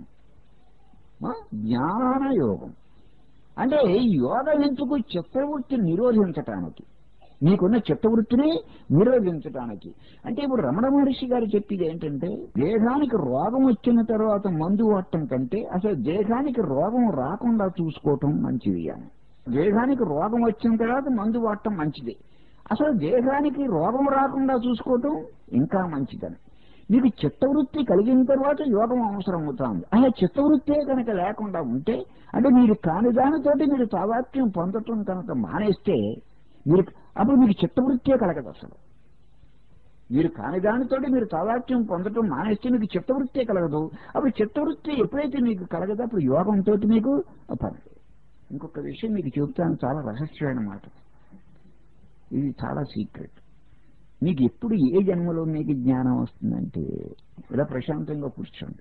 జ్ఞాన యోగం. అంటే యోగం ఎందుకు? చిత్తవృత్తిని నిరోధించటానికి, నీకున్న చిత్తవృత్తిని నిరోధించటానికి. అంటే ఇప్పుడు రమణ మహర్షి గారు చెప్పేది ఏంటంటే, దేహానికి రోగం వచ్చిన తర్వాత మందు వాడటం కంటే అసలు దేహానికి రోగం రాకుండా చూసుకోవటం మంచిది అని. దేహానికి రోగం వచ్చిన తర్వాత మందు వాడటం మంచిది, అసలు దేహానికి రోగం రాకుండా చూసుకోవటం ఇంకా మంచిదని. మీకు చిత్తవృత్తి కలిగిన తర్వాత యోగం అవసరం అవుతుంది. అలా చిత్తవృత్తే కనుక లేకుండా ఉంటే, అంటే మీరు కాని దానితోటి మీరు తాదాత్మ్యం పొందటం కనుక మానేస్తే, మీరు అప్పుడు మీకు చిత్తవృత్తే కలగదు. అసలు మీరు కాని దానితోటి మీరు తాదాత్మ్యం పొందటం మానేస్తే మీకు చిత్తవృత్తే కలగదు. అప్పుడు చిత్తవృత్తి ఎప్పుడైతే మీకు కలగదో అప్పుడు యోగంతో మీకు పని. ఇంకొక విషయం మీకు చెబుతాను, చాలా రహస్యమైన మాట, ఇది చాలా సీక్రెట్. మీకు ఎప్పుడు ఏ జన్మలో మీకు జ్ఞానం వస్తుందంటే, ఇలా ప్రశాంతంగా కూర్చోండి,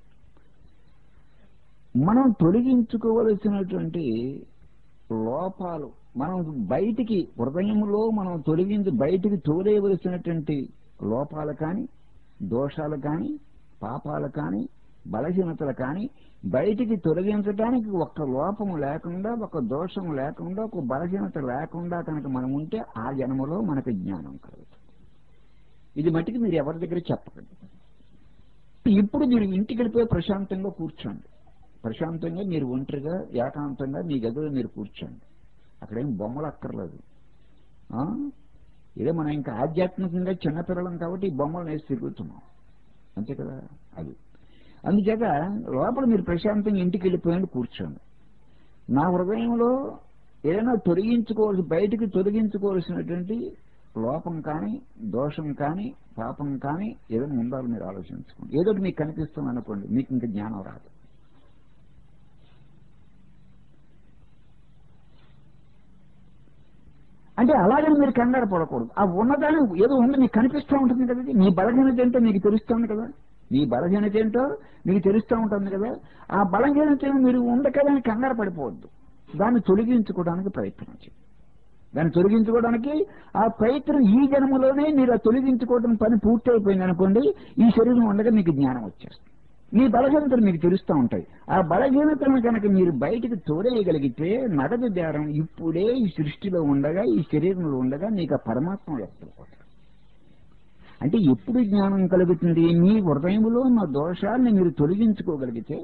మనం తొలగించుకోవలసినటువంటి లోపాలు మనం బయటికి హృదయంలో మనం తొలగించి బయటికి తోలేవలసినటువంటి లోపాలు కానీ, దోషాలు కానీ, పాపాలు కానీ, బలహీనతలు కానీ బయటికి తొలగించడానికి ఒక్క లోపము లేకుండా, ఒక దోషం లేకుండా, ఒక బలహీనత లేకుండా కనుక మనం ఉంటే ఆ జన్మలో మనకు జ్ఞానం కలుగుతుంది. ఇది మట్టికి మీరు ఎవరి దగ్గర చెప్పకండి. ఇప్పుడు మీరు ఇంటికి వెళ్ళిపోయి ప్రశాంతంగా కూర్చోండి, ప్రశాంతంగా మీరు ఒంటరిగా ఏకాంతంగా మీ గదిలో మీరు కూర్చోండి. అక్కడేం బొమ్మలు అక్కర్లేదు. ఇదే మనం ఇంకా ఆధ్యాత్మికంగా చిన్నపిల్లలం కాబట్టి ఈ బొమ్మలు వేసి తిరుగుతున్నాం, అంతే కదా. అది అందుచేత లోపల మీరు ప్రశాంతంగా ఇంటికి వెళ్ళిపోయింది కూర్చోండి. నా హృదయంలో ఏదైనా తొలగించుకోవాల్సి బయటికి తొలగించుకోవాల్సినటువంటి లోపం కానీ, దోషం కానీ, పాపం కానీ ఏదైనా ఉండాలో మీరు ఆలోచించుకోండి. ఏదో మీకు కనిపిస్తుంది అనుకోండి, మీకు ఇంకా జ్ఞానం రాదు. అంటే అలాగని మీరు కంగారు పడకూడదు. ఆ ఉన్నదాన్ని ఏదో ఉంది మీకు కనిపిస్తూ ఉంటుంది కదా, మీ బలహీనత ఏంటో మీకు తెలుస్తుంది కదా, మీ బలహీనత ఏంటో మీకు తెలుస్తూ ఉంటుంది కదా. ఆ బలహీనత మీరు ఉండకదని కంగారు పడిపోవద్దు, దాన్ని తొలగించుకోవడానికి ప్రయత్నించండి. దాన్ని తొలగించుకోవడానికి ఆ ప్రయత్నం ఈ జన్మలోనే మీరు ఆ తొలగించుకోవడం పని పూర్తి అయిపోయింది అనుకోండి, ఈ శరీరం ఉండగా మీకు జ్ఞానం వచ్చేస్తుంది. మీ బలహీనతలు మీకు తెలుస్తూ ఉంటాయి. ఆ బలహీనతలను కనుక మీరు బయటికి తోడేయగలిగితే నగదు దారం ఇప్పుడే ఈ సృష్టిలో ఉండగా, ఈ శరీరంలో ఉండగా మీకు ఆ పరమాత్మ వ్యక్తమవుతాడు. అంటే ఎప్పుడు జ్ఞానం కలుగుతుంది? మీ హృదయంలో ఉన్న దోషాన్ని మీరు తొలగించుకోగలిగితే,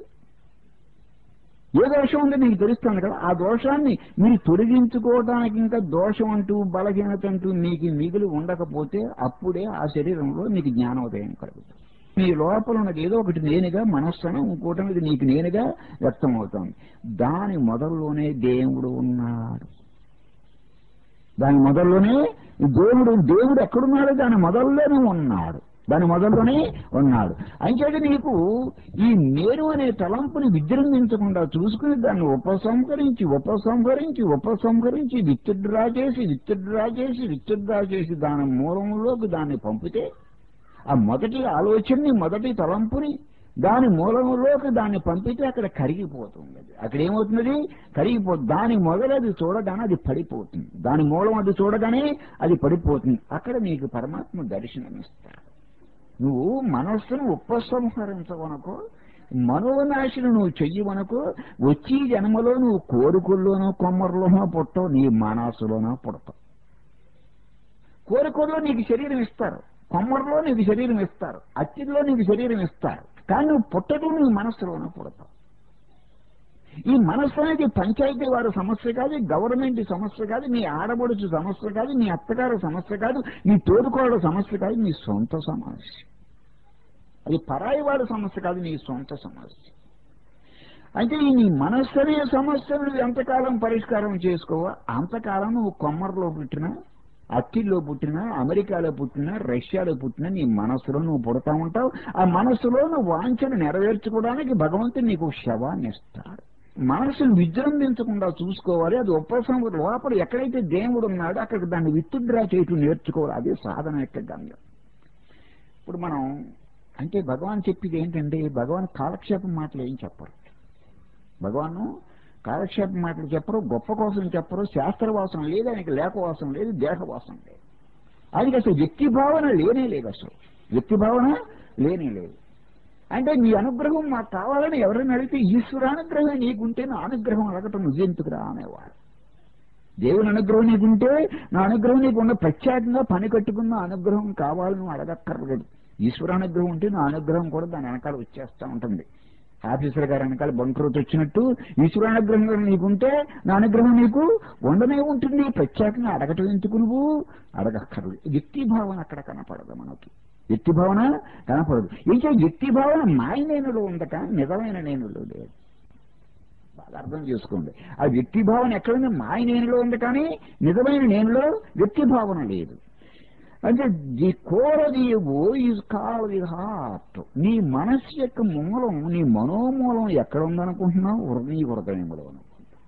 ఏ దోషం ఉందో మీకు తెలుస్తుంది కదా, ఆ దోషాన్ని మీరు తొలగించుకోవడానికి ఇంకా దోషం అంటూ బలహీనత అంటూ మీకు మిగిలి ఉండకపోతే అప్పుడే ఆ శరీరంలో మీకు జ్ఞానోదయం కలుగుతుంది. మీ లోపల ఉన్నది ఏదో ఒకటి నేనుగా మనస్సును, ఇంకోటి ఇది నీకు నేనుగా వ్యక్తం అవుతుంది. దాని మొదల్లోనే దేవుడు ఉన్నాడు. దాని మొదల్లోనే దేవుడు దేవుడు ఎక్కడున్నాడు? దాని మొదల్లోనే ఉన్నాడు, దాని మొదల్లోనే ఉన్నాడు. అంచేది నీకు ఈ నేను అనే తలంపుని విజృంభించకుండా చూసుకుని దాన్ని ఉపసంహరించి ఉపసంహరించి ఉపసంహరించి విత్డ్రా చేసి విత్డ్రా చేసి విత్డ్రా చేసి దాని మూలంలోకి దాన్ని పంపితే, ఆ మొదటి ఆలోచనని మొదటి తలంపుని దాని మూలంలోకి దాన్ని పంపితే అక్కడ కరిగిపోతుంది. అది అక్కడ ఏమవుతుంది? కరిగిపోతుంది. దాని మొదలు అది చూడగానే అది పడిపోతుంది. దాని మూలం అది చూడగానే అది పడిపోతుంది. అక్కడ నీకు పరమాత్మ దర్శనమిస్తాడు. నువ్వు మనస్సును ఉపసంహరించవనుకో, మనోనాశను నువ్వు చెయ్యవనుకో, వచ్చి జన్మలో నువ్వు కోరికల్లోనో కొమ్మరిలోనో పుట్టవు, నీ మనస్సులోనో పుడతావు. కోరికల్లో నీకు శరీరం ఇస్తారు, కొమ్మరిలో నీకు శరీరం ఇస్తారు, అత్తిలో నీకు శరీరం ఇస్తారు, కానీ నువ్వు పుట్టడం నీ మనస్సులోనో పుడతావు. ఈ మనస్సు అనేది పంచాయతీ వారి సమస్య కాదు, గవర్నమెంట్ సమస్య కాదు, నీ ఆడబడుచు సమస్య కాదు, నీ అత్తగారు సమస్య కాదు, నీ తోడుకోళ్ళ సమస్య కాదు, నీ సొంత సమస్య. అది పరాయి వాడి సమస్య కాదు, నీ సొంత సమస్య. అంటే ఈ నీ మనస్సు అనే సమస్యను నువ్వు ఎంతకాలం పరిష్కారం చేసుకోవా అంతకాలం నువ్వు కొమ్మర్లో పుట్టినా, అత్తిల్లో పుట్టినా, అమెరికాలో పుట్టినా, రష్యాలో పుట్టినా నీ మనస్సులో నువ్వు పుడతా ఉంటావు. ఆ మనస్సులో నువ్వు వాంఛను నెరవేర్చుకోవడానికి భగవంతుడు నీకు శవాన్ని ఇస్తాడు. మనస్సును విజృంభించకుండా చూసుకోవాలి. అది ఉపసంహరణ లోపల ఎక్కడైతే దేవుడు ఉన్నాడో అక్కడ దాన్ని విత్డ్రా చేయటం నేర్చుకోవాలి. అదే సాధన యొక్క గమ్యం. ఇప్పుడు మనం అంటే భగవాన్ చెప్పేది ఏంటంటే, భగవాన్ కాలక్షేపం మాటలు ఏం చెప్పరు. భగవాను కాలక్షేపం మాటలు చెప్పరు, గొప్ప కోసం చెప్పరు, శాస్త్రవాసం లేదు, ఆయనకి లేఖవాసం లేదు, దేహవాసం లేదు. అది అసలు వ్యక్తి భావన లేనే లేదు. అసలు వ్యక్తి భావన లేనే లేదు. అంటే నీ అనుగ్రహం మాకు కావాలని ఎవరైనా అడిగితే ఈశ్వరానుగ్రహం నీకుంటే నా అనుగ్రహం అడగటం నువ్వెందుకురా అనేవాడు. దేవుని అనుగ్రహం నీకుంటే నా అనుగ్రహం నీకున్న ప్రత్యేకంగా పని కట్టుకున్న అనుగ్రహం కావాలని నువ్వు అడగక్కర్లేదు. ఈశ్వరానుగ్రహం ఉంటే నా అనుగ్రహం కూడా దాని వెనకాల వచ్చేస్తూ ఉంటుంది. ఆఫీసర్ గారి వెనకాల బంకరోతు వచ్చినట్టు ఈశ్వరానుగ్రహం నీకుంటే నా అనుగ్రహం నీకు ఉండనే ఉంటుంది. ప్రత్యేకంగా అడగటం ఎందుకు నువ్వు అడగక్కర్లేదు. వ్యక్తి భావన అక్కడ కనపడదు మనకి. వ్యక్తి భావన కనపడదు. ఇంకా వ్యక్తి భావన మాయ నేనులో ఉందట, నిజమైన నేనులో లేదు. బాగా అర్థం చేసుకోండి. ఆ వ్యక్తి భావన ఎక్కడుంది? మాయ నేనులో ఉంది, కానీ నిజమైన నేనులో వ్యక్తి భావన లేదు. అంటే the core of the ego is called the heart. నీ మనస్సు యొక్క మూలం, నీ మనోమూలం ఎక్కడ ఉందనుకుంటున్నావు? హృదయ హృదయంలో అనుకుంటున్నావు.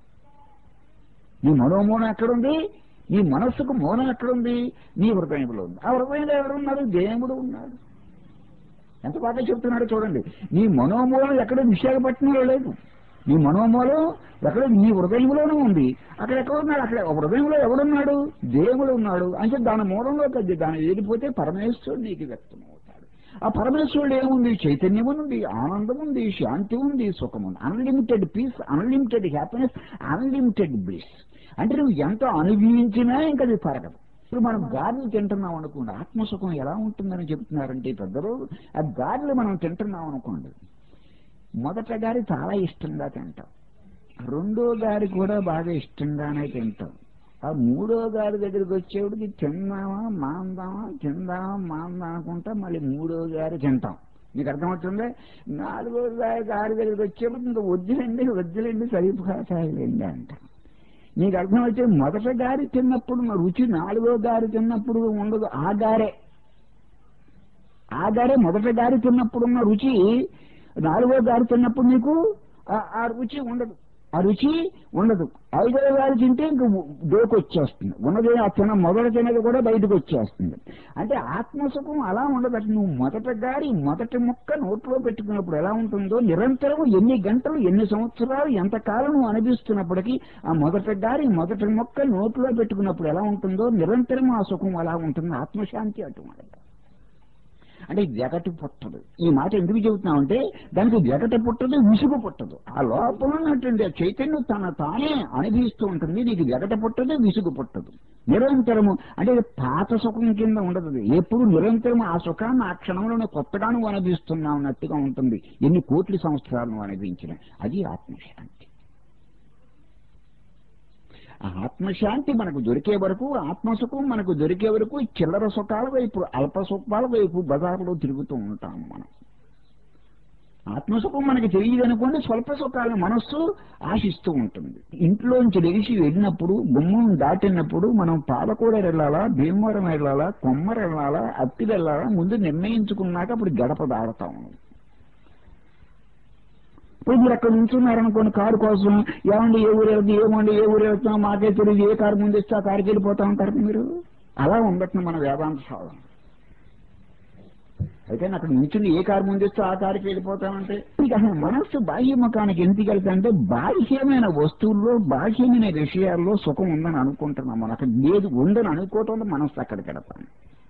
నీ మనోమూలం ఎక్కడుంది? నీ మనస్సుకు మూలం ఎక్కడుంది? నీ హృదయంలో ఉంది. ఆ హృదయంలో ఎవరున్నారు? దేవుడు ఉన్నాడు. ఎంత బాగా చెప్తున్నాడో చూడండి. నీ మనోమూలం ఎక్కడ? విశాఖపట్నంలో లేదు. నీ మనోమూలం ఎక్కడ? నీ హృదయంలోనూ ఉంది. అక్కడ ఎక్కడ ఉన్నాడు? అక్కడ హృదయంలో ఎవడున్నాడు? దేవుడు ఉన్నాడు. అంటే దాని మూలంలో కొద్ది దాన్ని వెళ్ళిపోతే పరమేశ్వరుడు నీకు వ్యక్తం అవుతాడు. ఆ పరమేశ్వరుడు ఏముంది? చైతన్యం ఉంది, ఆనందం ఉంది, శాంతి ఉంది, సుఖం ఉంది, unlimited peace, unlimited happiness, unlimited bliss. అంటే నువ్వు ఎంత అనుభవించినా ఇంకా అది పరగదు. ఇప్పుడు మనం గారెలు తింటున్నాం అనుకోండి, ఆత్మసుఖం ఎలా ఉంటుందని చెప్తున్నారంటే పెద్దలు. ఆ గారెలు మనం తింటున్నాం అనుకోండి, మొదట గారి చాలా ఇష్టంగా తింటాం, రెండో గారి కూడా బాగా ఇష్టంగానే తింటాం. ఆ మూడో గారి దగ్గరికి వచ్చేవాడికి తిందామా మాందామా తిందామా మాందా అనుకుంటా మళ్ళీ మూడో గారి తింటాం. మీకు అర్థమవుతుంది? నాలుగో గారి గారి దగ్గరికి వచ్చేప్పుడు ఇంకా వద్దులండి వద్దులండి సరిపోతాయిలేండి అంట. నీకు అర్థం వచ్చే మొదట గారి తిన్నప్పుడు రుచి నాలుగో గారి తిన్నప్పుడు ఉండదు. ఆ గారే ఆ గారే మొదట గారి తిన్నప్పుడు ఉన్న రుచి నాలుగో గారి తిన్నప్పుడు నీకు ఆ రుచి ఉండదు. ఆ రుచి ఉండదు. ఐదో గారి తింటే ఇంక డోకు వచ్చేస్తుంది. ఉన్నది ఆ తిన మొదట తినది కూడా బయటకు వచ్చేస్తుంది. అంటే ఆత్మసుఖం అలా ఉండదు. అటు నువ్వు మొదట గారి మొదటి ముక్క నోట్లో పెట్టుకున్నప్పుడు ఎలా ఉంటుందో, నిరంతరం ఎన్ని గంటలు ఎన్ని సంవత్సరాలు ఎంతకాలం నువ్వు అనిపిస్తున్నప్పటికీ ఆ మొదట గారి మొదటి ముక్క నోట్లో పెట్టుకున్నప్పుడు ఎలా ఉంటుందో నిరంతరం ఆ సుఖం అలా ఉంటుంది. ఆత్మశాంతి అటువంటి. అంటే జగటు పుట్టదు. ఈ మాట ఎందుకు చెబుతున్నామంటే దానికి జగట పుట్టదు, విసుగు పుట్టదు. ఆ లోపల ఉన్నటువంటి చైతన్యం తన తానే అనుభవిస్తూ ఉంటుంది. నీకు జగట పుట్టదు, విసుగు పుట్టదు. నిరంతరము అంటే పాత సుఖం కింద ఉండదు. ఎప్పుడు నిరంతరం ఆ సుఖాన్ని ఆ క్షణంలోనే కొత్తగా నువ్వు అనుభవిస్తున్నావు అన్నట్టుగా ఉంటుంది. ఎన్ని కోట్ల సంవత్సరాలు నువ్వు అనుభవించిన అది ఆత్మశాంతి. ఆత్మశాంతి మనకు దొరికే వరకు, ఆత్మసుఖం మనకు దొరికే వరకు చిల్లర సుఖాల వైపు, అల్ప సుఖాల వైపు బజార్లో తిరుగుతూ ఉంటాము మనం. ఆత్మసుఖం మనకి తెలియదు అనుకోండి, స్వల్ప సుఖాలను మనస్సు ఆశిస్తూ ఉంటుంది. ఇంట్లోంచి లెగిసి వెళ్ళినప్పుడు, గుమ్మం దాటినప్పుడు మనం పాలకూడ వెళ్ళాలా, భీమవరం వెళ్ళాలా, కొమ్మర వెళ్ళాలా, అత్తి వెళ్ళాలా ముందు నిర్ణయించుకున్నాక అప్పుడు గడప దాడతాము. ఇప్పుడు మీరు అక్కడ ఉంచున్నారనుకోండి కారు కోసం, ఏమండి ఏ ఊరు వెళ్తుంది, ఏమండి ఏ ఊరు వెళ్తున్నాం మాకే తెలియదు, ఏ కారు ముందు ఇస్తే ఆ కారుకి వెళ్ళిపోతా ఉంటారు మీరు. అలా ఉండట్టు మన వేదాంత సాధన. అయితే అక్కడ నించుని ఏ కారు ముందేస్తే ఆ కారుకి వెళ్ళిపోతామంటే నీకు అసలు మనస్సు బాహ్యముఖానికి ఎందుకు వెళ్తాంటే బాహ్యమైన వస్తువుల్లో బాహ్యమైన విషయాల్లో సుఖం ఉందని అనుకుంటున్నాం. మనం అక్కడ లేదు ఉందని అనుకోవటం మనస్సు అక్కడికి వెళ్తాం.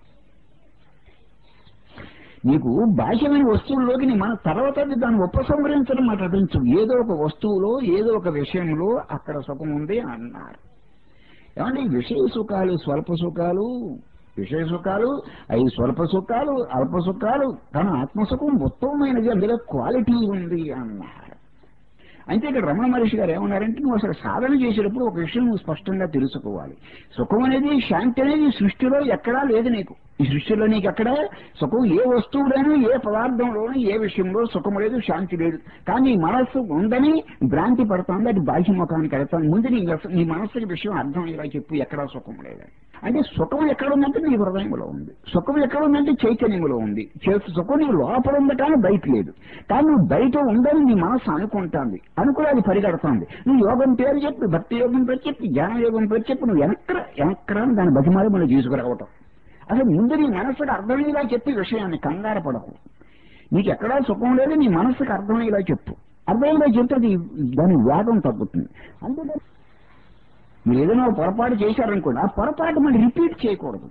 నీకు బాహ్యమైన వస్తువుల్లోకి నీ మన తర్వాత దాన్ని ఉపసంహరించడం అటంచు. ఏదో ఒక వస్తువులో ఏదో ఒక విషయంలో అక్కడ సుఖం ఉంది అన్నారు. ఏమంటే విషయ సుఖాలు స్వల్ప సుఖాలు విషయ సుఖాలు అవి స్వల్ప సుఖాలు అల్ప సుఖాలు కానీ ఆత్మసుఖం ఉత్తమమైనది, అందులో క్వాలిటీ ఉంది అన్నారు. అయితే ఇక్కడ రమణ మహర్షి గారు ఏమన్నారంటే నువ్వు అసలు సాధన చేసేటప్పుడు ఒక విషయం నువ్వు స్పష్టంగా తెలుసుకోవాలి. సుఖం అనేది శాంతి అనేది సృష్టిలో ఎక్కడా లేదు. నీకు ఈ సృష్టిలో నీకు ఎక్కడ సుఖం ఏ వస్తువులోనూ ఏ పదార్థంలోనూ ఏ విషయంలో సుఖం లేదు, శాంతి లేదు. కానీ నీ మనస్సు ఉందని భ్రాంతి పడుతుంది, అది బాహ్యముఖానికి వెళ్తాను. ముందు నీ నీ మనస్సుకి విషయం అర్థం ఇలా చెప్పు, ఎక్కడా సుఖం లేదని. అంటే సుఖం ఎక్కడ ఉందంటే నీ హృదయంలో ఉంది. సుఖం ఎక్కడ ఉందంటే చైతన్యంలో ఉంది. సుఖం నీ లోపల ఉంది కానీ బయట లేదు. కానీ నువ్వు బయట ఉందని నీ మనస్సు అనుకుంటుంది, అనుకుని అది పరిగెడుతుంది. నువ్వు యోగం పేరు చెప్పి, భక్తి యోగం పేరు చెప్పి, జ్ఞాన యోగం పేరు చెప్పి నువ్వు వెనక్ర వెనక్రా దాని బతిమాలి మనం తీసుకురావటం. అసలు ముందు నీ మనస్సుకు అర్థమయ్యేలా చెప్పి విషయాన్ని కంగారు పడకు. నీకు ఎక్కడా సుఖం లేదు, నీ మనస్సుకు అర్థమయ్యేలా చెప్పు. అర్థమయ్యేలా చెప్తే అది దాని వేగం తగ్గుతుంది. అంతే మీరు ఏదైనా పొరపాటు చేశారనుకోండి, ఆ పొరపాటు మళ్ళీ రిపీట్ చేయకూడదు.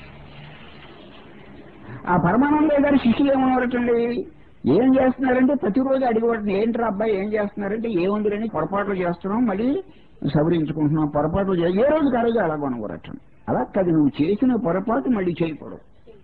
ఆ పరమానంద గారి శిష్యులు ఏమన్నారటండి, ఏం చేస్తున్నారంటే ప్రతిరోజు అడిగబడుతుంది, ఏంట్రా అబ్బాయి ఏం చేస్తున్నారంటే ఏముందిరని పొరపాట్లు చేస్తున్నాం, మళ్ళీ సవరించుకుంటున్నాం. పొరపాట్లు ఏ రోజు కారోజు అలాగొనకూడటం. అలా కాదు, నువ్వు చేసిన పొరపాటు మళ్ళీ చేయకూడదు.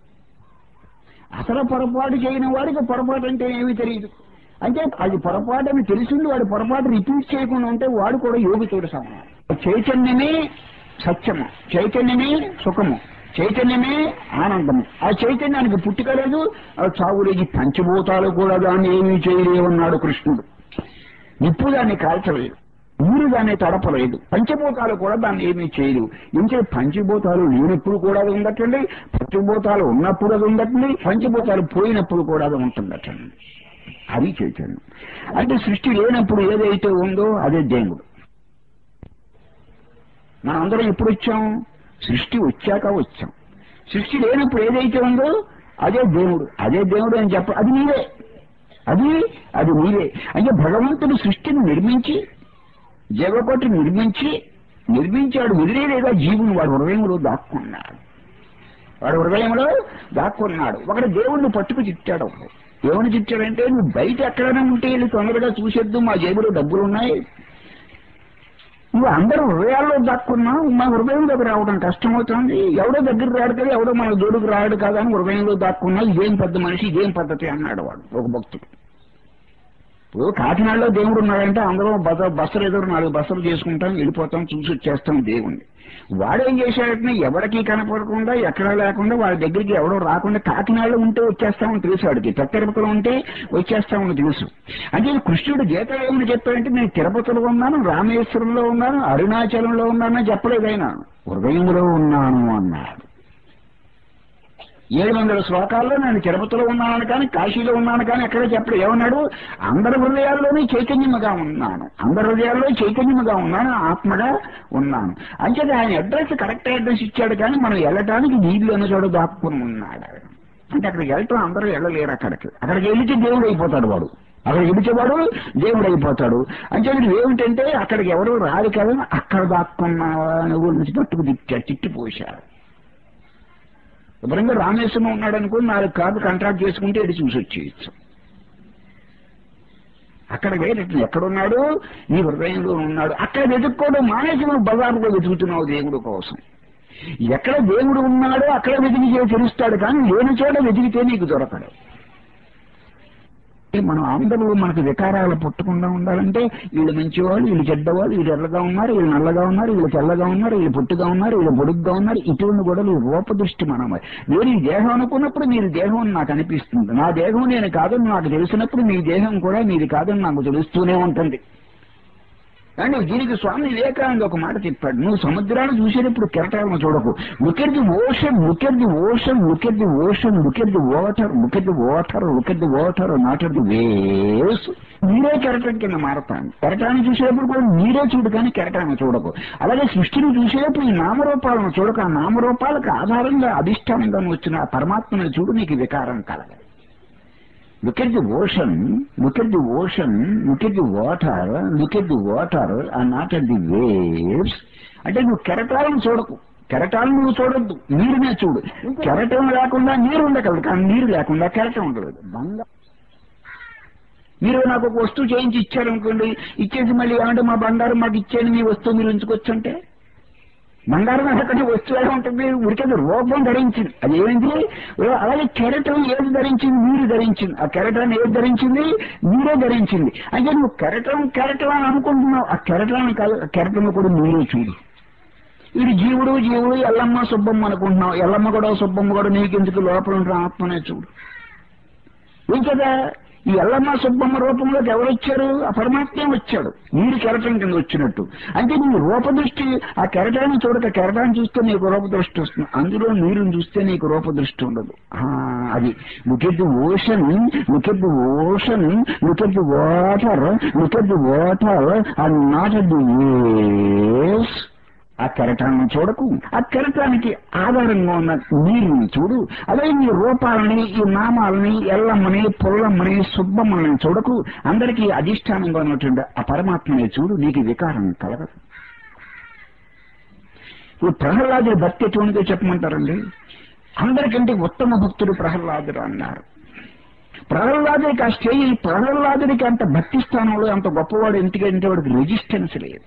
అసలు పొరపాటు చేయని వాడికి పొరపాటు అంటే ఏమీ తెలియదు. అంటే అది పొరపాటు అని తెలిసింది, వాడి పొరపాటు రిపీట్ చేయకుండా ఉంటే వాడు కూడా యోగితోడు సమానం. చైతన్యమే సత్యము, చైతన్యమే సుఖము, చైతన్యమే ఆనందము. ఆ చైతన్యానికి పుట్టుక లేదు, చావు లేదు. పంచభూతాలు కూడా దాన్ని ఏమీ చేయలేవన్నాడు కృష్ణుడు. నిప్పు దాన్ని కాల్చలేదు, నీరు దాన్ని తడపలేదు, పంచభూతాలు కూడా దాన్ని ఏమీ చేయలేవు. ఇంకే పంచభూతాలు లేనప్పుడు కూడా అది ఉండటండి, పంచభూతాలు ఉన్నప్పుడు అది ఉండటండి, పంచభూతాలు పోయినప్పుడు కూడా అది ఉంటుందటండి. అది చైతన్యం. అంటే సృష్టి లేనప్పుడు ఏదైతే ఉందో అదే దేవుడు. మనం అందరం ఎప్పుడు వచ్చాం? సృష్టి వచ్చాక వచ్చాం. సృష్టి లేనప్పుడు ఏదైతే ఉందో అదే దేవుడు. అదే దేవుడు అని చెప్ప అది నీవే, అది అది నీవే. అంటే భగవంతుడు సృష్టిని నిర్మించి జీవకోటి నిర్మించి నిర్మించాడు వదిలేదా జీవుని వాడు హృదయంలో దాక్కున్నాడు. వాడు హృదయంలో దాక్కున్నాడు. ఒకడు దేవుణ్ణి పట్టుకు తిట్టాడు. దేవుని తిట్టాడంటే నువ్వు బయట ఎక్కడైనా ఉంటే వెళ్ళి తొందరగా చూసేద్దు, మా జేబులో డబ్బులు ఉన్నాయి, నువ్వు అందరూ హృదయాల్లో దాక్కున్నావు, మా హృదయంలోకి రావడం కష్టమవుతుంది, ఎవడో దగ్గర రాడు కదా, ఎవడో మన జోడుకు రాడు కదా అని హృదయంలో దాక్కున్నావు, ఇదేం పెద్ద మనిషి, ఇదేం పద్ధతి అన్నాడు వాడు ఒక భక్తుడు. ఇప్పుడు కాకినాడలో దేవుడు ఉన్నాడంటే అందరూ బస బస్సులు ఎదురు నాలుగు బస్సులు చేసుకుంటాం, వెళ్ళిపోతాం, చూసి వచ్చేస్తాం దేవుణ్ణి. వాడేం చేశాడంటే ఎవరికి కనపడకుండా ఎక్కడా లేకుండా వాడి దగ్గరికి ఎవడో రాకుండా కాకినాడలో ఉంటే వచ్చేస్తామని తెలుసు వాడికి, తిరుపతిలో ఉంటే వచ్చేస్తామని తెలుసు. అంటే కృష్ణుడు గీత ఏమని చెప్పాడంటే నేను తిరుపతిలో ఉన్నాను, రామేశ్వరంలో ఉన్నాను, అరుణాచలంలో ఉన్నానని చెప్పలేదు, ఆయన హృదయంలో ఉన్నాను అన్నాడు. ఏడు వందల శ్లోకాల్లో నేను తిరుపతిలో ఉన్నాను కానీ కాశీలో ఉన్నాను కానీ ఎక్కడ చెప్పలేదు. ఏమన్నాడు? అందరి హృదయాల్లోనే చైతన్యముగా ఉన్నాను, అందరి హృదయాల్లో చైతన్యముగా ఉన్నాను, ఆత్మగా ఉన్నాను. అంచేది ఆయన అడ్రస్ కరెక్ట్ అడ్రస్ ఇచ్చాడు కానీ మనం వెళ్ళటానికి నీళ్ళు అన్న చోట దాక్కుని ఉన్నాడు. అంటే అక్కడికి వెళ్ళటం అందరూ వెళ్ళలేరు. అక్కడికి అక్కడికి వెళితే దేవుడు అయిపోతాడు వాడు, అక్కడ గెలిచేవాడు దేవుడు అయిపోతాడు. అంటే ఏమిటంటే అక్కడికి ఎవరు రాదు కదా, అక్కడ దాక్కున్న గురించి పట్టుకు తిట్టాడు, తిట్టిపోశాడు. శుభ్రంగా రామేశ్వరం ఉన్నాడు అనుకుని నాలుగు కార్లు కాంట్రాక్ట్ చేసుకుంటే ఇది చూసి వచ్చేయచ్చు. అక్కడ వేరే ఎక్కడున్నాడు? నీ హృదయంలో ఉన్నాడు. అక్కడ వెతుక్కోవడం మానేసి నువ్వు బజార్లో వెతుకుతున్నావు దేవుడు కోసం. ఎక్కడ దేవుడు ఉన్నాడో అక్కడ వెతికితే తెలుస్తాడు, కానీ లేని చోట వెతికితే నీకు దొరకడు. మనం అందరూ మనకు వికారాలు పుట్టకుండా ఉండాలంటే వీళ్ళు మంచివాళ్ళు, వీళ్ళు చెడ్డవాళ్ళు, వీళ్ళు ఎర్రగా ఉన్నారు, వీళ్ళు నల్లగా ఉన్నారు, వీళ్ళు తెల్లగా ఉన్నారు, వీళ్ళు పొట్టుగా ఉన్నారు, వీళ్ళు పొడుగ్గా ఉన్నారు, ఇటువంటి కూడా రూపదృష్టి మనం. నేను ఈ దేహం అనుకున్నప్పుడు మీరు దేహం అని నాకు అనిపిస్తుంది, నా దేహం నేను కాదని నాకు తెలిసినప్పుడు మీ దేహం కూడా మీది కాదని నాకు తెలుస్తూనే ఉంటుంది. కానీ దీనికి స్వామి వివేకానంద ఒక మాట చెప్పాడు, నువ్వు సముద్రాన్ని చూసేటప్పుడు కెరటాలను చూడకు, look at the ocean, look at the ocean, look at the ocean, look at the water, look at the water, look at the water, not at the waves. నీరే కెరటం కింద మారతాను. కెరటాన్ని చూసేటప్పుడు కూడా నీరే చూడు కానీ కెరటాన్ని చూడకు. అలాగే సృష్టిని చూసేటప్పుడు ఈ నామరూపాలను చూడక, ఆ నామరూపాలకు ఆధారంగా అధిష్టానంగా వచ్చిన ఆ పరమాత్మను చూడు, నీకు వికారం కలగదు. Look at the ocean, look at the ocean, look at the water, look at the water and not at the waves. అంటే నువ్వు కెరటాలను చూడకు, కెరటాలను నువ్వు చూడొద్దు, నీరునే చూడు. కెరటం లేకుండా నీరు ఉండగలదు, కానీ నీరు లేకుండా కెరటం ఉండదు. బంగారు మీరు నాకు ఒక వస్తువు చేయించి ఇచ్చారనుకోండి, ఇచ్చేసి మళ్ళీ ఏమంటే మా బంగారం మాకు ఇచ్చేది మీ వస్తువు మీరు ఉంచుకోవచ్చు అంటే బంగారం అక్కడ వస్తువు ఎలా ఉంటుంది, ఉడికేది రూపం ధరించింది. అది ఏమైంది? అలాగే కెరటం ఏది ధరించింది? నీరు ధరించింది. ఆ కెరటాన్ని ఏది ధరించింది? నీరే ధరించింది. అంటే నువ్వు కెరటం కెరటం అని అనుకుంటున్నావు, ఆ కెరటాన్ని కాదు, ఆ కూడా నీరే చూడు. ఇది జీవుడు జీవుడు ఎల్లమ్మ సుబ్బమ్మ అనుకుంటున్నావు, ఎల్లమ్మ కూడా సుబ్బమ్మ కూడా నీకెందుకు, లోపల ఉంటున్న ఆత్మనే చూడు. ఏం కదా ఈ ఎల్లమ్మ సుబ్బమ్మ రూపంలోకి ఎవరు వచ్చారు? ఆ పరమాత్మే వచ్చాడు, నీరు కెరటం కింద వచ్చినట్టు. అంటే నీ రూపదృష్టి ఆ కెరటాన్ని చూడక, కెరటాన్ని చూస్తే నీకు రూపదృష్టి వస్తుంది, అందులో నీరుని చూస్తే నీకు రూపదృష్టి ఉండదు. అది look at the ocean, look at the ocean, look at the water, look at the water and not at the waves. ఆ కెరటాన్ని చూడకు, ఆ కెరటానికి ఆధారంగా ఉన్న నీరుని చూడు. అదే ఈ రూపాలని, ఈ నామాలని, ఎల్లమ్మని, పుల్లమ్మని, సుబ్బమ్మని చూడకు. అందరికీ అధిష్టానంగా ఉన్నటువంటి ఆ పరమాత్మని చూడు, నీకు వికారం కలగదు. ఇప్పుడు ప్రహ్లాదుడి భక్తి ఎటువంటిదో చెప్పమంటారండి. అందరికంటే ఉత్తమ భక్తుడు ప్రహ్లాదుడు అన్నారు. ప్రహ్లాదుడికి ఆ స్టేజ్, ప్రహ్లాదుడికి అంత భక్తి స్థానంలో అంత గొప్పవాడు ఎందుకంటే వాడికి రెసిస్టెన్స్ లేదు.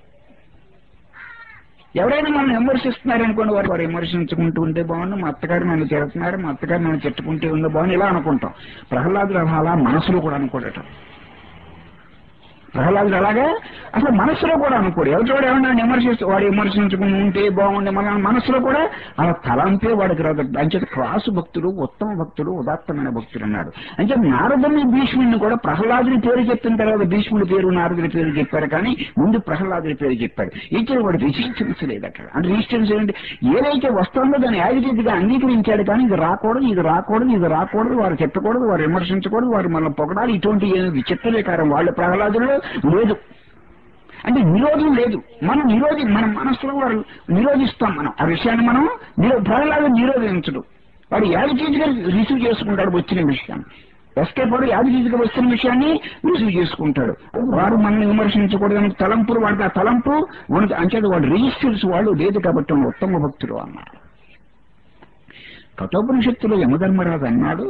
ఎవరైనా మనం విమర్శిస్తున్నారనుకోండి, వారు వారు విమర్శించుకుంటూ ఉంటే బాగుండు, మా అత్తగారు నన్ను తిడుతున్నారు, మా అత్తగారు నన్ను చెట్టుకుంటే ఉందో బాగుంది, ఇలా అనుకుంటాం. ప్రహ్లాదుడు అలా మనసులో కూడా అనుకోడటం. ప్రహ్లాదుడు అలాగా అసలు మనసులో కూడా అనుకోడు. ఎవరివాడు ఏమన్నా విమర్శిస్తూ వాడు విమర్శించుకుని ఉంటే బాగుండే మన మనసులో కూడా అలా తలంపే వాడికి రాదు. అంచేత క్రాసు భక్తుడు, ఉత్తమ భక్తుడు, ఉదాత్తమైన భక్తుడు అన్నాడు. అంటే నారదుని భీష్ముడిని కూడా ప్రహ్లాదుని పేరు చెప్పిన తర్వాత భీష్ముడి పేరు నారదుని పేరు చెప్పారు, కానీ ముందు ప్రహ్లాదుని పేరు చెప్పాడు. ఇచ్చిన వాడు రెసిస్టెన్స్ లేదు అక్కడ. అంటే రెసిస్టెన్స్ ఏంటి? ఏదైతే వస్తుందో దాన్ని యాజిటీగా అంగీకరించాడు, కానీ ఇది రాకూడదు, ఇది రాకూడదు, ఇది రాకూడదు, వారు చెప్పకూడదు, వారు విమర్శించకూడదు, వారు మనం పొగడాలి, ఇటువంటి విచిత్ర వికారం వాళ్ళు ప్రహ్లాదులో లేదు. అంటే నిరోధం లేదు. మనం నిరోధి మన మనసులో వారు నిరోధిస్తాం. మనం ఆ విషయాన్ని మనం ప్రహ్లాదు నిరోధించడు. వాడు యాజిటీగా రిసీవ్ చేసుకుంటాడు వచ్చిన విషయాన్ని. ఎస్కేప్ వాడు యాజిటీగా వచ్చిన విషయాన్ని రిసీవ్ చేసుకుంటాడు. వారు మనల్ని విమర్శించకూడదని తలంపులు వాడికి, ఆ తలంపు మనకి అంచేది వాడు రిజిస్టర్స్ వాళ్ళు లేదు కాబట్టి ఉత్తమ భక్తులు అన్నారు. కఠోపనిషత్తులో యమధర్మరాజు అన్నాడు,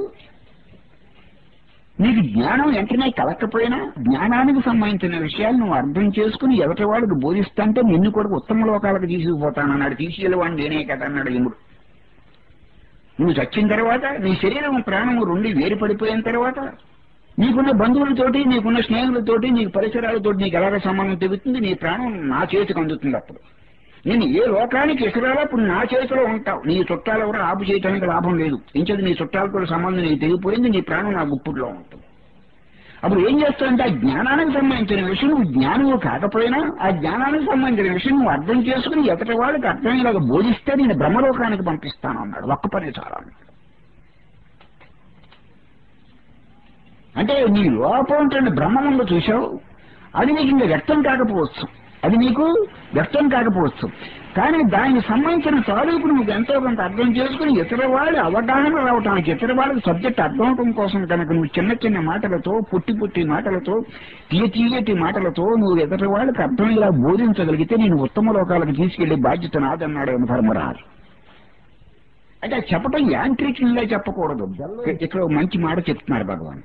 నీకు జ్ఞానం వెంటనే కలగకపోయినా జ్ఞానానికి సంబంధించిన విషయాలు నువ్వు అర్థం చేసుకుని ఎదటి వాడికి బోధిస్తాంటే నిన్ను కూడా ఉత్తమ లోకాలకు తీసుకుపోతానన్నాడు. తీసుకెళ్ళేవాడిని నేనే కదా అన్నాడు యముడు. నువ్వు చచ్చిన తర్వాత నీ శరీరం ప్రాణము రెండు వేరు పడిపోయిన తర్వాత నీకున్న బంధువులతోటి, నీకున్న స్నేహితులతోటి, నీకు పరిసరాలతోటి నీకు ఎలాగ సంబంధం తెగుతుంది, నీ ప్రాణం నా చేతికి అందుతుంది. అప్పుడు నేను ఏ లోకానికి ఎసరాలో అప్పుడు నా చేతిలో ఉంటావు. నీ చుట్టాలు ఎవరు ఆపు చేయడానికి లాభం లేదు. ఇంచేది నీ చుట్టాలతో సంబంధం నీకు తెగిపోయింది, నీ ప్రాణం నా గుప్పుడులో ఉంటుంది. అప్పుడు ఏం చేస్తావంటే ఆ జ్ఞానానికి సంబంధించిన విషయం నువ్వు జ్ఞానము కాకపోయినా ఆ జ్ఞానానికి సంబంధించిన విషయం నువ్వు అర్థం చేసుకుని ఎతటి వాళ్ళకి అర్థమయ్యేలాగా బోధిస్తే నేను బ్రహ్మలోకానికి పంపిస్తాను అన్నాడు. ఒక్క పని చాలా అన్నాడు. అంటే నీ లోపం ఉంటే బ్రహ్మముందు చూసావు, అది నీకు ఇంకా వ్యక్తం కాకపోవచ్చు, అది నీకు వ్యక్తం కాకపోవచ్చు, కానీ దానికి సంబంధించిన తాలూకు నువ్వు ఎంతో కొంత అర్థం చేసుకుని ఇతర వాళ్ళ అవగాహన రావటానికి, ఇతర వాళ్ళకి సబ్జెక్ట్ అర్థం అవటం కోసం కనుక నువ్వు చిన్న చిన్న మాటలతో, పుట్టి పుట్టి మాటలతో, తీయ తీయటి మాటలతో నువ్వు ఇతర వాళ్ళకి అర్థమయ్యేలా బోధించగలిగితే నేను ఉత్తమ లోకాలకు తీసుకెళ్లే బాధ్యత నాదన్నాడు ధర్మరాజు. అంటే చెప్పటం యాంత్రికంగా చెప్పకూడదు. ఇక్కడ మంచి మాట చెప్తున్నారు భగవాన్.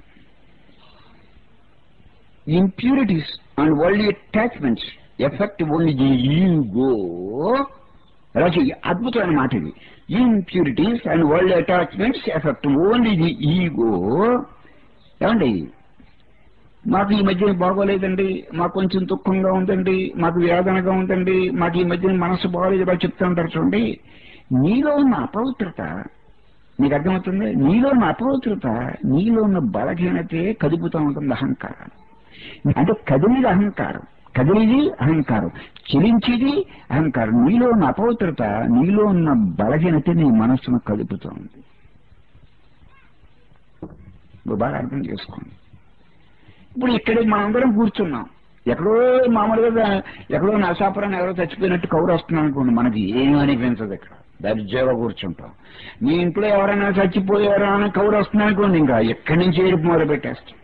impurities and worldly attachments affect only the ego. అలాగే అద్భుతమైన మాట ఇది. impurities and worldly attachments affect only the ego. ఏమండి, మాకు ఈ మధ్యన బాగోలేదండి, మాకు కొంచెం దుఃఖంగా ఉందండి, మాకు వేదనగా ఉందండి, మాకు ఈ మధ్యన మనసు బాగోలేదు ఇలా చెప్తూ ఉంటారు చూడండి. నీలో ఉన్న అపవిత్రత నీకు అర్థమవుతుంది. నీలో ఉన్న అపవిత్రత, నీలో ఉన్న బలహీనతే కదుపుతూ ఉంటుంది అహంకారం. అంటే కదిలిది అహంకారం, కదిలిది అహంకారం, చెలించేది అహంకారం. నీలో ఉన్న అపవిత్రత, నీలో ఉన్న బలహీనత నీ మనస్సును కదుపుతూ ఉంది. బాగా అర్థం చేసుకోండి. ఇప్పుడు ఇక్కడ మనందరం కూర్చున్నాం, ఎక్కడో మామూలుగా ఎక్కడో నరసాపురాన్ని ఎవరో చచ్చిపోయినట్టు కౌరు వస్తున్నాం అనుకోండి, మనకి ఏమీ అనిపించదు. ఇక్కడ దర్జాగా కూర్చుంటాం. మీ ఇంట్లో ఎవరైనా చచ్చిపోయారా అని కౌరు వస్తున్నానుకోండి, ఇంకా ఎక్కడి నుంచి ఏడుపు మొదలు పెట్టేస్తాం.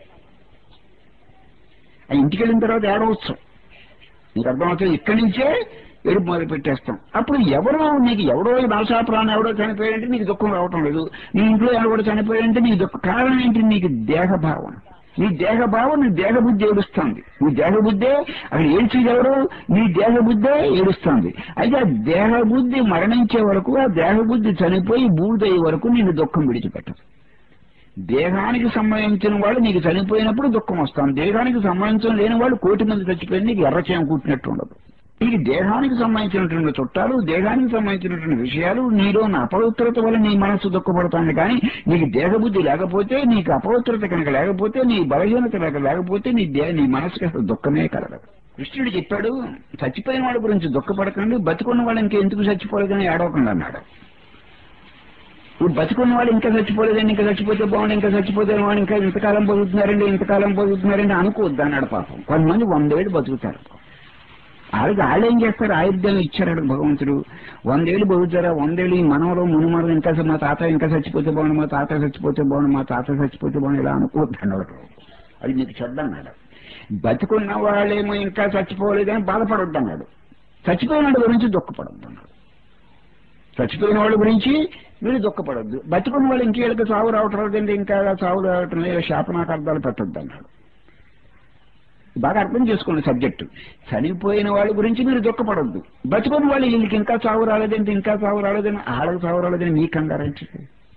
ఆ ఇంటికి వెళ్ళిన తర్వాత ఏడవచ్చు, నీకు అర్థమవుతుంది. ఇక్కడి నుంచే ఏడుపు మొదలు పెట్టేస్తాం. అప్పుడు ఎవరో నీకు ఎవడో భాషాపురాన్ని ఎవడో చనిపోయాడంటే నీకు దుఃఖం రావటం లేదు. నీ ఇంట్లో ఎవడో చనిపోయాడంటే నీకు దుఃఖం. కారణం ఏంటి? నీకు దేహభావన. నీ దేహభావం నీ దేహబుద్ధి ఏడుస్తుంది. నీ దేహబుద్ధే అక్కడ ఏడ్చేది ఎవరు? నీ దేహబుద్ధే ఏడుస్తుంది. అయితే ఆ దేహబుద్ధి మరణించే వరకు, ఆ దేహబుద్ధి చనిపోయి బూడిదయ్యే వరకు నేను దుఃఖం విడిచిపెట్టదు. దేహానికి సంబంధించిన వాళ్ళు నీకు చనిపోయినప్పుడు దుఃఖం వస్తుంది. దేహానికి సంబంధించిన లేని వాళ్ళు కోటి మంది చచ్చిపోయిన నీకు ఎర్రచేయం కూర్చున్నట్టు ఉండదు. నీకు దేహానికి సంబంధించినటువంటి చుట్టాలు, దేహానికి సంబంధించినటువంటి విషయాలు, నీలో ఉన్న అపవిత్రత వల్ల నీ మనస్సు దుఃఖపడుతుంది. కానీ నీకు దేహబుద్ధి లేకపోతే, నీకు అపవిత్రత కనుక లేకపోతే, నీ బలహీనత లేక లేకపోతే నీ దే నీ మనసుకి అసలు దుఃఖమే కలగదు. కృష్ణుడు చెప్పాడు, చచ్చిపోయిన వాళ్ళ గురించి దుఃఖపడకండి, బతికున్న వాళ్ళు ఇంకెందుకు చచ్చిపోలేదని ఏడవకండి అన్నాడు. ఇప్పుడు బతికున్న వాళ్ళు ఇంకా చచ్చిపోలేదండి, ఇంకా చచ్చిపోతే బాగుండి, ఇంకా చచ్చిపోతే వాళ్ళు ఇంకా ఇంతకాలం బతుకుతున్నారండి, ఇంతకాలం బతుకుతున్నారండి అనుకోవద్దు అన్నాడు. పాపం కొంతమంది వందేళ్ళు బతుకుతారు. వాళ్ళకి వాళ్ళు ఏం చేస్తారు? ఆయుర్దాయం ఇచ్చారు భగవంతుడు. వందేళ్ళు బతుకుతారా? వందేళ్ళు ఈ మనవలు మునిమలు ఇంకా మా తాత ఇంకా చచ్చిపోతే బాగుండు, మా తాత చచ్చిపోతే బాగుండు, మా తాత చచ్చిపోతే బాగుండు ఇలా అనుకోవద్దు అన్నాడు. అది నీకు చెడ్డన్నాడు. బతుకున్న వాళ్ళేమో ఇంకా చచ్చిపోలేదని బాధపడొద్దు అన్నాడు. చచ్చిపోయిన వాళ్ళ గురించి దుఃఖపడొద్దు అన్నాడు. చచ్చిపోయిన వాళ్ళ గురించి మీరు దుఃఖపడొద్దు. బతుకున్న వాళ్ళు ఇంకేళ్ళకి చావు రావటం లేదండి, ఇంకా చావు రావటం లేదు, శాపనాకు అర్థాలు పెట్టొద్దు అన్నాడు. బాగా అర్థం చేసుకోండి సబ్జెక్టు. చనిపోయిన వాళ్ళ గురించి మీరు దుఃఖపడొద్దు. బతుకున్న వాళ్ళు వీళ్ళకి ఇంకా చావు రాలేదంటే, ఇంకా చావు రాలేదని, ఆడకు చావు రాలేదని మీ కంగారంటే.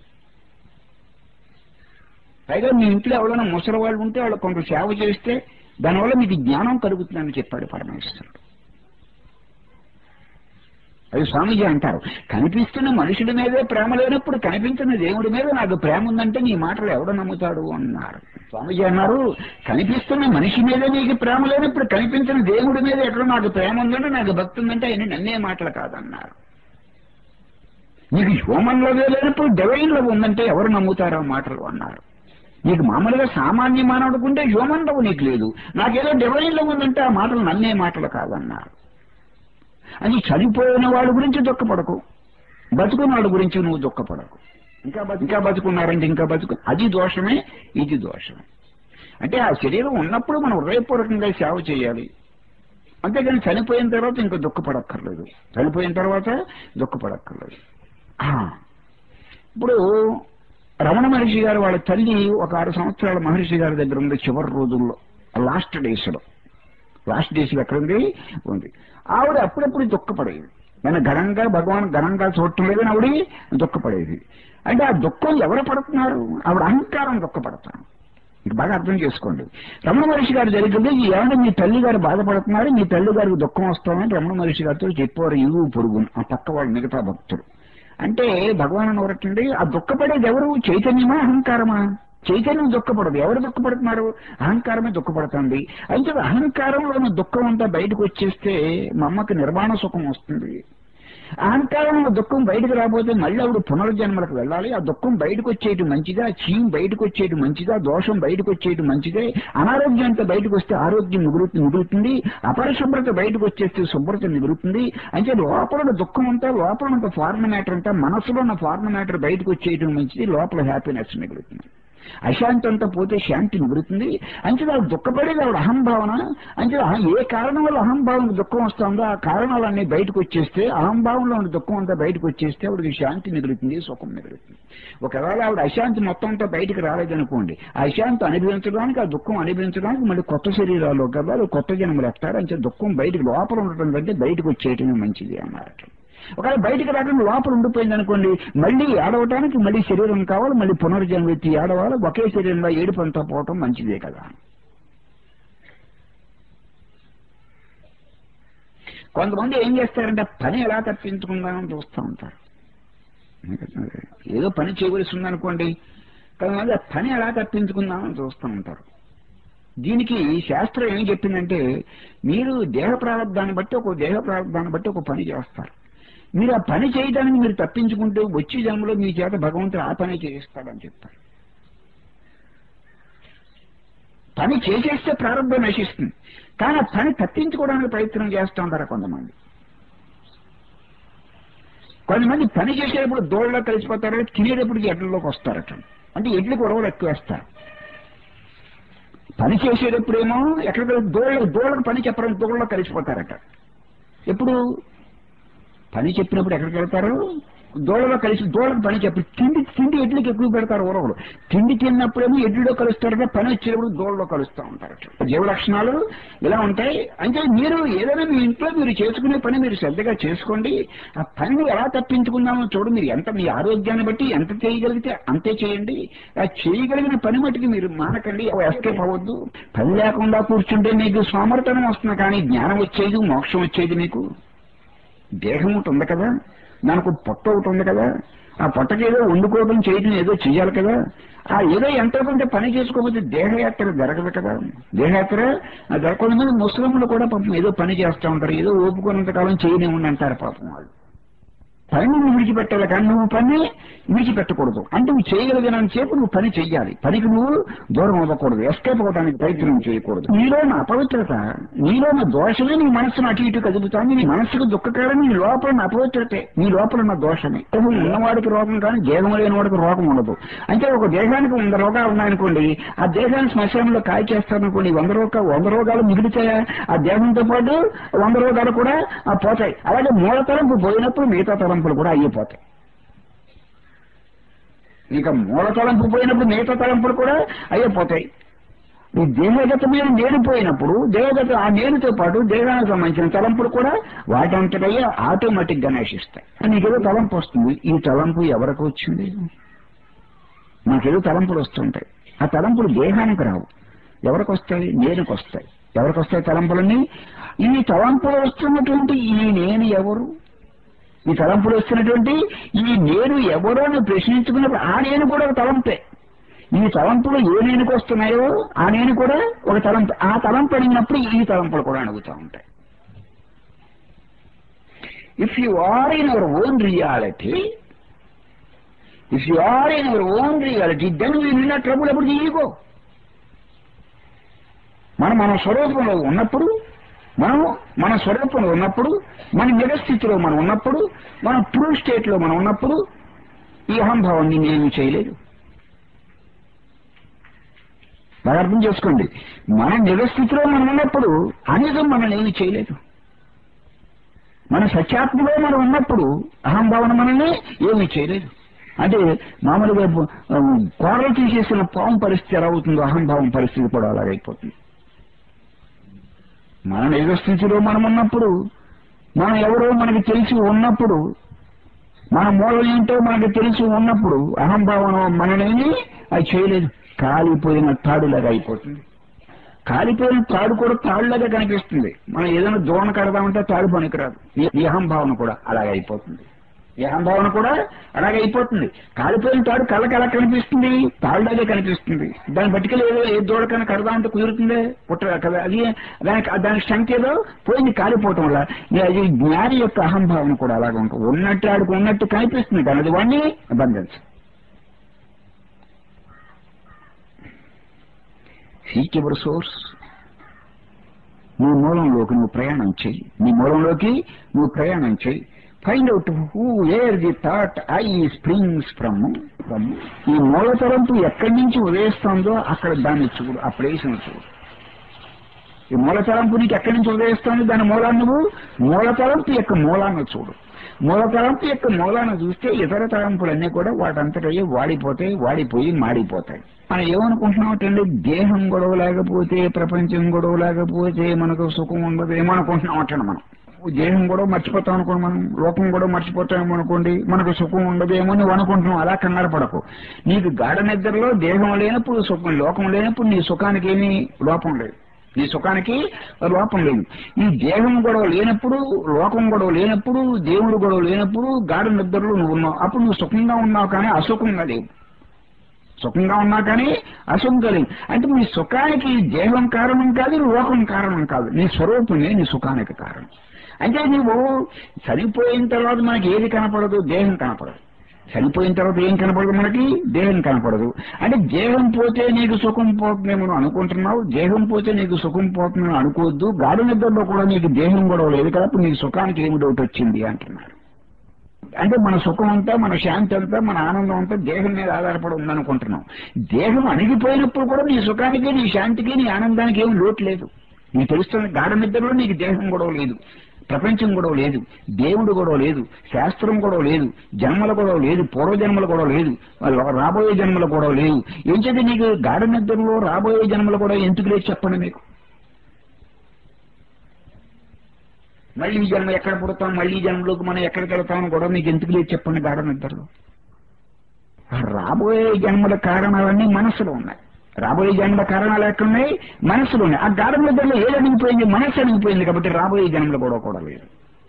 పైగా మీ ఇంట్లో ఎవరైనా ముసలి వాళ్ళు ఉంటే వాళ్ళు కొంత సేవ చేస్తే దానివల్ల మీకు జ్ఞానం కలుగుతుందని చెప్పాడు పరమేశ్వరుడు. అది స్వామీజీ అంటారు, కనిపిస్తున్న మనుషుడి మీదే ప్రేమ లేనప్పుడు కనిపించిన దేవుడి మీద నాకు ప్రేమ ఉందంటే నీ మాటలు ఎవడు నమ్ముతాడు అన్నారు. స్వామీజీ అన్నారు, కనిపిస్తున్న మనిషి మీదే నీకు ప్రేమ లేనప్పుడు కనిపించిన దేవుడి మీద ఎక్కడ నాకు ప్రేమ ఉందంటే, నాకు భక్తి ఉందంటే ఆయన నన్నే మాటలు కాదన్నారు. నీకు హ్యూమన్ లవ్ లేనప్పుడు డివైన్ లవ్ ఉందంటే ఎవరు నమ్ముతారో మాటలు అన్నారు. నీకు మామూలుగా సామాన్య మానవుడుకుంటే హ్యూమన్ లవ్ నీకు లేదు, నాకేదో డివైన్ లవ్ ఉందంటే ఆ మాటలు నన్నే మాటలు కాదన్నారు. అని చనిపోయిన వాళ్ళ గురించి దుఃఖపడకు, బతుకున్న వాళ్ళ గురించి నువ్వు దుఃఖపడకు. ఇంకా ఇంకా బతుకున్నారంటే ఇంకా బతుకు, అది దోషమే, ఇది దోషమే. అంటే ఆ శరీరం ఉన్నప్పుడు మనం హృదయపూర్వకంగా సేవ చేయాలి, అంతేగాని చనిపోయిన తర్వాత ఇంకా దుఃఖపడక్కర్లేదు. చనిపోయిన తర్వాత దుఃఖపడక్కర్లేదు. ఇప్పుడు రమణ మహర్షి గారు వాళ్ళ తల్లి ఒక ఆరు సంవత్సరాల మహర్షి గారి దగ్గర ఉంది. చివరి రోజుల్లో లాస్ట్ డేస్ లో లాస్ట్ డేస్ లో ఎక్కడ ఉంది ఉంది ఆవిడ అప్పుడప్పుడు దుఃఖపడేది. నేను ఘనంగా భగవాన్ ఘనంగా చూడటం లేదని ఆవిడ దుఃఖపడేది. అంటే ఆ దుఃఖం ఎవరు పడుతున్నారు? ఆవిడ అహంకారం దుఃఖపడతాను. ఇది బాగా అర్థం చేసుకోండి. రమణ మహర్షి గారు జరిగింది, ఏమన్నా మీ తల్లి గారు బాధపడుతున్నారు, మీ తల్లి గారికి దుఃఖం వస్తామని రమణ మహర్షి గారితో చెప్పారు ఇరువు పొరుగు ఆ పక్క వాళ్ళు మిగతా భక్తులు. అంటే భగవాన్ ఎవరటండి, ఆ దుఃఖపడేది ఎవరు? చైతన్యమా అహంకారమా? చైతన్యం దుఃఖపడదు. ఎవరు దుఃఖపడుతున్నారు? అహంకారమే దుఃఖపడుతుంది. అయితే అహంకారంలోని దుఃఖం అంతా బయటకు వచ్చేస్తే మా అమ్మకి నిర్వాణ సుఖం వస్తుంది. అహంకారంలో దుఃఖం బయటకు రాకపోతే మళ్ళీ ఆవిడ పునర్జన్మలకు వెళ్ళాలి. ఆ దుఃఖం బయటకు వచ్చేయటం మంచిదా, చీం బయటకు వచ్చేయటం మంచిదా, దోషం బయటకు వచ్చేయటం మంచిదే. అనారోగ్యం అంతా బయటకు వస్తే ఆరోగ్యం మిగులుతుంది మిగులుతుంది అపరిశుభ్రత బయటకు వచ్చేస్తే శుభ్రత మిగులుతుంది. అంటే లోపల దుఃఖం అంతా, లోపల ఉన్న ఫారెన్ మ్యాటర్ అంతా, మనసులో ఉన్న ఫారెన్ మ్యాటర్ బయటకు వచ్చేయటం మంచిది, లోపల హ్యాపీనెస్ మిగులుతుంది. అశాంతి అంతా పోతే శాంతి నివృత్తుంది. అంటే ఆవిడ దుఃఖపడేది ఆవిడ అహంభావన. అంటే ఏ కారణం వల్ల అహంభావం దుఃఖం వస్తుందో ఆ కారణాలన్నీ బయటకు వచ్చేస్తే, అహంభావంలో ఉన్న దుఃఖం అంతా బయటకు వచ్చేస్తే ఆవిడకి శాంతి మిగులుతుంది, సుఖం మిగులుతుంది. ఒకవేళ ఆవిడ అశాంతి మొత్తం అంతా బయటకు రాలేదనుకోండి, ఆ అశాంతి అనుభవించడానికి, ఆ దుఃఖం అనుభవించడానికి మళ్ళీ కొత్త శరీరాల్లో కదా కొత్త జన్మలు ఎత్తారు. అంటే దుఃఖం బయటకు లోపల ఉండటం కంటే బయటకు వచ్చేయటమే మంచిది అన్నమాట. ఒకవేళ బయటకు రావడం లోపల ఉండిపోయింది అనుకోండి, మళ్ళీ ఏడవటానికి మళ్ళీ శరీరం కావాలి, మళ్ళీ పునర్జన్మ ఎత్తి ఏడవాలి. ఒకే శరీరంలో ఏడుపు అంతా పోవటం మంచిదే కదా. కొంతమంది ఏం చేస్తారంటే పని ఎలా తప్పించుకుందామని చూస్తూ ఉంటారు. ఏదో పని చేయవలసి ఉందనుకోండి, కొంతమంది ఆ పని ఎలా తప్పించుకుందామని చూస్తూ ఉంటారు. దీనికి శాస్త్రం ఏం చెప్పిందంటే, మీరు దేహ ప్రారంధాన్ని బట్టి ఒక దేహ ప్రారంధాన్ని బట్టి ఒక పని చేస్తారు. మీరు ఆ పని చేయడానికి మీరు తప్పించుకుంటూ వచ్చే జన్మలో మీ చేత భగవంతుడు ఆ పని చేయిస్తాడని చెప్తారు. పని చేసేస్తే ప్రారంభం నశిస్తుంది, కానీ ఆ పని తప్పించుకోవడానికి ప్రయత్నం చేస్తూ ఉంటారు కొంతమంది. కొంతమంది పని చేసేటప్పుడు దోళ్ళలో కలిసిపోతారు, తినేటప్పటికి ఎడ్లలోకి వస్తారట. అంటే ఎడ్లకు ఉరవలు ఎక్కువ వేస్తారు. పని చేసేటప్పుడేమో ఎక్కడ దోళ్ళ దోళ్ళకు పని చెప్పడానికి దోళ్ళలో కలిసిపోతారట. ఎప్పుడు పని చెప్పినప్పుడు ఎక్కడికి వెళ్తారు? దోళ్ళలో కలిసి దోళ్ళకు పని చెప్పి తిండి తిండి ఎడ్లకి ఎక్కువ పెడతారు ఉరవలు. తిండి తిన్నప్పుడేమో ఎడ్లలో కలుస్తారట, పని వచ్చేటప్పుడు దోళ్ళలో కలుస్తూ ఉంటారట. జీవ లక్షణాలు ఇలా ఉంటాయి. అంటే మీరు ఏదైనా మీ ఇంట్లో మీరు చేసుకునే పని మీరు శ్రద్ధగా చేసుకోండి. ఆ పనిని ఎలా తప్పించుకుందామో చూడు. మీరు ఎంత మీ ఆరోగ్యాన్ని బట్టి ఎంత చేయగలిగితే అంతే చేయండి. ఆ చేయగలిగిన పని మట్టికి మీరు మానకండి, ఎస్కేప్ అవ్వద్దు. పని లేకుండా కూర్చుంటే మీకు సోమర్థనం వస్తుంది, కానీ జ్ఞానం వచ్చేది, మోక్షం వచ్చేది. మీకు దేహం ఒకటి ఉంది కదా, నాకు పొట్ట ఒకటి ఉంది కదా, ఆ పొట్టకి ఏదో వండుకోవడం చేయడం ఏదో చెయ్యాలి కదా. ఆ ఏదో ఎంతో కొంత పని చేసుకోకపోతే దేహయాత్ర జరగదు కదా. దేహయాత్ర జరగకుండా ముస్లింలు కూడా పాపం ఏదో పని చేస్తూ ఉంటారు, ఏదో ఓపుకున్నంతకాలం చేయనివ్వండి అంటారు పాపం వాళ్ళు. పని నువ్వు విడిచిపెట్టాలి, కానీ నువ్వు పని విడిచిపెట్టకూడదు. అంటే నువ్వు చేయగలిగినంత సేపు నువ్వు పని చెయ్యాలి. పనికి నువ్వు దూరం అవ్వకూడదు, ఎస్కేప్ అవ్వడానికి ప్రయత్నం చేయకూడదు. నీలో నా అపవిత్రత, నీలో నా దోషమే నీ మనస్సును అటు ఇటు కదుపుతాను. నీ మనస్సుకు దుఃఖకారం నీ లోపల నా అపవిత్రతే, నీ లోపల ఉన్న దోషమే. ఉన్నవాడికి రోగం కానీ దేహం లేని వాడికి రోగం ఉండదు. అంటే ఒక దేహానికి వంద రోగాలు ఉన్నాయనుకోండి, ఆ దేహాన్ని శ్మశానంలో కాయ చేస్తారనుకోండి, వంద రోగ వంద రోగాలు మిగులుతాయా? ఆ దేహంతో పాటు వంద రోగాలు కూడా పోతాయి. అలాగే మూల తలంపు పోయినప్పుడు మిగతా తలంపులు కూడా అయిపోతాయి. ఇక మూల తలంపు పోయినప్పుడు మిగతా తలంపులు కూడా అయిపోతాయి. ఈ దేహగతమైన నేను పోయినప్పుడు దేహగత ఆ నేనుతో పాటు దేహానికి సంబంధించిన తలంపులు కూడా వాటంతటయ్యే ఆటోమేటిక్ గా నశిస్తాయి. నీకేదో తలంపు వస్తుంది, ఈ తలంపు ఎవరికి వచ్చింది? నాకేదో తలంపులు వస్తుంటాయి. ఆ తలంపులు దేహానికి రావు, ఎవరికి వస్తాయి? నేనుకు వస్తాయి. ఎవరికి వస్తాయి తలంపులన్నీ? ఈ తలంపులు వస్తున్నటువంటి ఈ నేను ఎవరు? ఈ తలంపులు వస్తున్నటువంటి ఈ నేను ఎవరో అని ప్రశ్నించుకున్నప్పుడు ఆ నేను కూడా ఒక తలంపే. ఈ తలంపులు ఏ నేనుకు వస్తున్నాయో ఆ నేను కూడా ఒక తలంపు. ఆ తలంపు అడిగినప్పుడు ఈ తలంపులు కూడా అడుగుతూ ఉంటాయి. If you are in your own reality, if you are in your own reality, then you will not trouble about the ego. మనం మన స్వరూపంలో ఉన్నప్పుడు, మనం మన స్వరూపంలో ఉన్నప్పుడు, మన నిజస్థితిలో మనం ఉన్నప్పుడు, మన ట్రూ స్టేట్ లో మనం ఉన్నప్పుడు ఈ అహంభావాన్ని నేను చేయలేదు. బాగా అర్థం చేసుకోండి. మన నిజస్థితిలో మనం ఉన్నప్పుడు అనిజం మనల్ని ఏమి చేయలేదు. మన సత్యాత్మలో మనం ఉన్నప్పుడు అహంభావన మనల్ని ఏమీ చేయలేదు. అంటే మామూలుగా కోరలు తీసేసిన పాము పరిస్థితి ఎలా అవుతుందో అహంభావం పరిస్థితి కూడా అలాగైపోతుంది. మన నిజస్థితిలో మనం ఉన్నప్పుడు, మనం ఎవరో మనకి తెలిసి ఉన్నప్పుడు, మన మూలం ఏంటో మనకి తెలిసి ఉన్నప్పుడు అహంభావన మనల్ని అది చేయలేదు. కాలిపోయిన తాడులాగా అయిపోతుంది. కాలిపోయిన తాడు కూడా తాడులాగా కనిపిస్తుంది. మనం ఏదైనా దోణ కడదామంటే తాడు పనికిరాదు. ఈ అహంభావన కూడా అలాగే అయిపోతుంది. ఈ అహంభావన కూడా అలాగే అయిపోతుంది. కాలిపోయిన తాడు కళ్ళకి ఎలా కనిపిస్తుంది? తాడులాగే కనిపిస్తుంది. దాన్ని బట్టికలు ఏదో ఏ దూడకన్నా కడదామంటే కుదురుతుందే పుట్ట కదా. అది దానికి దాని స్ట్రెంగ్త్ ఏదో పోయింది కాలిపోవటం వల్ల. అది జ్ఞాని యొక్క అహంభావన కూడా అలాగే ఉంటుంది. ఉన్నట్టు ఆడికి ఉన్నట్టు కనిపిస్తుంది, కానీ అది వాడిని బంధించదు. Seek your source. నీ మూలంలోకి నువ్వు ప్రయాణం చెయ్యి. నీ మూలంలోకి నువ్వు ప్రయాణం చెయ్యి. Find out who where the thought I springs from. ఈ మూల తలంపు ఎక్కడి నుంచి ఉదయిస్తుందో అక్కడ దాన్ని చూడు, ఆ ప్లేస్ను చూడు. ఈ మూల తలంపు నీకు ఎక్కడి నుంచి ఉదయిస్తుంది, దాని మూలాన్ని నువ్వు మూల తలంపు యొక్క మూలాన్ని చూడు. మూల తలంపు యొక్క మూలాన్ని చూస్తే ఇతర తలంపులన్నీ కూడా వాటంతటయ్యే వాడిపోతాయి, వాడిపోయి మాడిపోతాయి. మనం ఏమనుకుంటున్నామంటే దేహం గొడవ లేకపోతే, ప్రపంచం గొడవ లేకపోతే మనకు సుఖం ఉండదు ఏమనుకుంటున్నాం అంటే మనం దేహం కూడా మర్చిపోతాం అనుకోండి, మనం లోకం కూడా మర్చిపోతామేమో అనుకోండి, మనకు సుఖం ఉండదేమో నువ్వు అనుకుంటున్నావు. అలా కంగారు పడకు. నీకు గాఢ నిద్రలో దేహం లేనప్పుడు సుఖం, లోకం లేనప్పుడు నీ సుఖానికి ఏమీ లోపం లేదు. నీ సుఖానికి లోపం లేదు. ఈ దేహం గొడవ లేనప్పుడు, లోకం గొడవ లేనప్పుడు, దేవుడు గొడవ లేనప్పుడు గాఢ నిద్రలో నువ్వు ఉన్నావు. అప్పుడు నువ్వు సుఖంగా ఉన్నావు, కానీ అసుఖంగా లేవు. సుఖంగా ఉన్నా కానీ అసుఖంగా లేవు. అంటే నీ సుఖానికి దేహం కారణం కాదు, లోకం కారణం కాదు, నీ స్వరూపమే నీ సుఖానికి కారణం. అంటే నువ్వు చనిపోయిన తర్వాత మనకి ఏది కనపడదు? దేహం కనపడదు. చనిపోయిన తర్వాత ఏం కనపడదు మనకి? దేహం కనపడదు. అంటే దేహం పోతే నీకు సుఖం పోతుందేమో అనుకుంటున్నావు. దేహం పోతే నీకు సుఖం పోతుందని అనుకోవద్దు. గాఢ నిద్రలో కూడా నీకు దేహం గొడవ లేదు కాబట్టి నీకు సుఖానికి ఏమి డౌట్ వచ్చింది అంటున్నారు. అంటే మన సుఖం అంతా, మన శాంతి అంతా, మన ఆనందం అంతా దేహం మీద ఆధారపడి ఉందనుకుంటున్నాం. దేహం అణిగిపోయినప్పుడు కూడా నీ సుఖానికి, నీ శాంతికి, నీ ఆనందానికి ఏం లోటు లేదు. నీకు తెలుస్తుంది గాఢ నిద్రలో నీకు దేహం గొడవ లేదు, ప్రపంచం గొడవ లేదు, దేవుడు గొడవ లేదు, శాస్త్రం గొడవ లేదు, జన్మల గొడవ లేదు, పూర్వజన్మల గొడవ లేదు, రాబోయే జన్మల గొడవ లేదు. ఏం చేత నీకు గాఢ నిద్రలో రాబోయే జన్మల గొడవ ఎందుకు లేదు చెప్పండి మీకు. మళ్ళీ ఈ జన్మ ఎక్కడ పుడతాం, మళ్ళీ ఈ జన్మలోకి మనం ఎక్కడికి వెళ్తామని కూడా మీకు ఎందుకు లేదు చెప్పండి గాఢ నిద్రలో. రాబోయే జన్మల కారణాలన్నీ మనసులో ఉన్నాయి. రాబోయే జన్మల కారణాలు ఎక్కడున్నాయి? మనసులో ఉన్నాయి. ఆ గాఢ నిద్రలో ఏది అణిగిపోయింది? మనసు అణిగిపోయింది. కాబట్టి రాబోయే జన్మల గొడవ కూడా లేదు.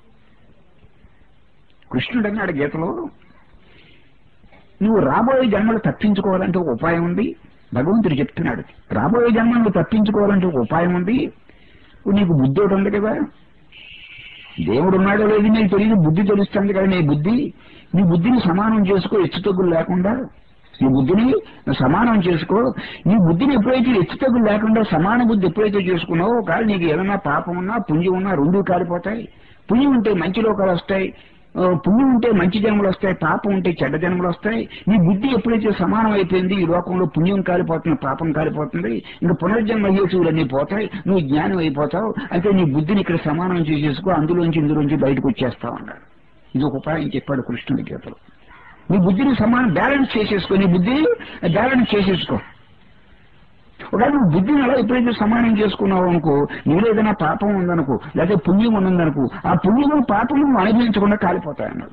కృష్ణుడు అన్నాడు గీతలో, నువ్వు రాబోయే జన్మలు తప్పించుకోవాలంటే ఒక ఉపాయం ఉంది. భగవంతుడు చెప్తున్నాడు, రాబోయే జన్మలు తప్పించుకోవాలంటే ఒక ఉపాయం ఉంది. నీకు బుద్ధి ఒకటి ఉంది కదా, దేవుడు ఉన్నాడో లేదు నీకు తెలియదు, బుద్ధి తెలుస్తుంది కదా. నీ బుద్ధి నీ బుద్ధిని సమానం చేసుకో, హెచ్చు తగ్గులు లేకుండా. నీ బుద్ధిని సమానం చేసుకో. నీ బుద్ధిని ఎప్పుడైతే హెచ్చు తగ్గులు లేకుండా సమాన బుద్ధి ఎప్పుడైతే చేసుకున్నావో, కాదు నీకు ఏదైనా పాపం ఉన్నా పుణ్యం ఉన్నా రెండూ కాలిపోతాయి. పుణ్యం ఉంటే మంచి లోకాలు వస్తాయి, పుణ్యం ఉంటే మంచి జన్మలు వస్తాయి, పాపం ఉంటే చెడ్డ జన్మలు వస్తాయి. నీ బుద్ధి ఎప్పుడైతే సమానం అయిపోయింది, ఈ లోకంలో పుణ్యం కాలిపోతుంది, పాపం కాలిపోతుంది, ఇంకా పునర్జన్మ హేతువులన్నీ పోతాయి, నువ్వు జ్ఞానం అయిపోతావు. అయితే నీ బుద్ధిని ఇక్కడ సమానం చేసేసుకో, అందులోంచి ఇందులోంచి బయటకు వచ్చేస్తావు అన్నాడు. ఇది ఒక ఉపాయం చెప్పాడు కృష్ణుడి గీతలో. నీ బుద్ధిని సమానం బ్యాలెన్స్ చేసేసుకో, నీ బుద్ధిని బ్యాలెన్స్ చేసేసుకో. ఒకవేళ నువ్వు బుద్ధిని అలా ఎప్పుడైతే సమానం చేసుకున్నావు అనుకో, నీలో ఏదైనా పాపం ఉందనుకో, లేకపోతే పుణ్యం ఉన్నదనుకో, ఆ పుణ్యము పాపము నువ్వు అనుభవించకుండా కాలిపోతాయన్నాడు.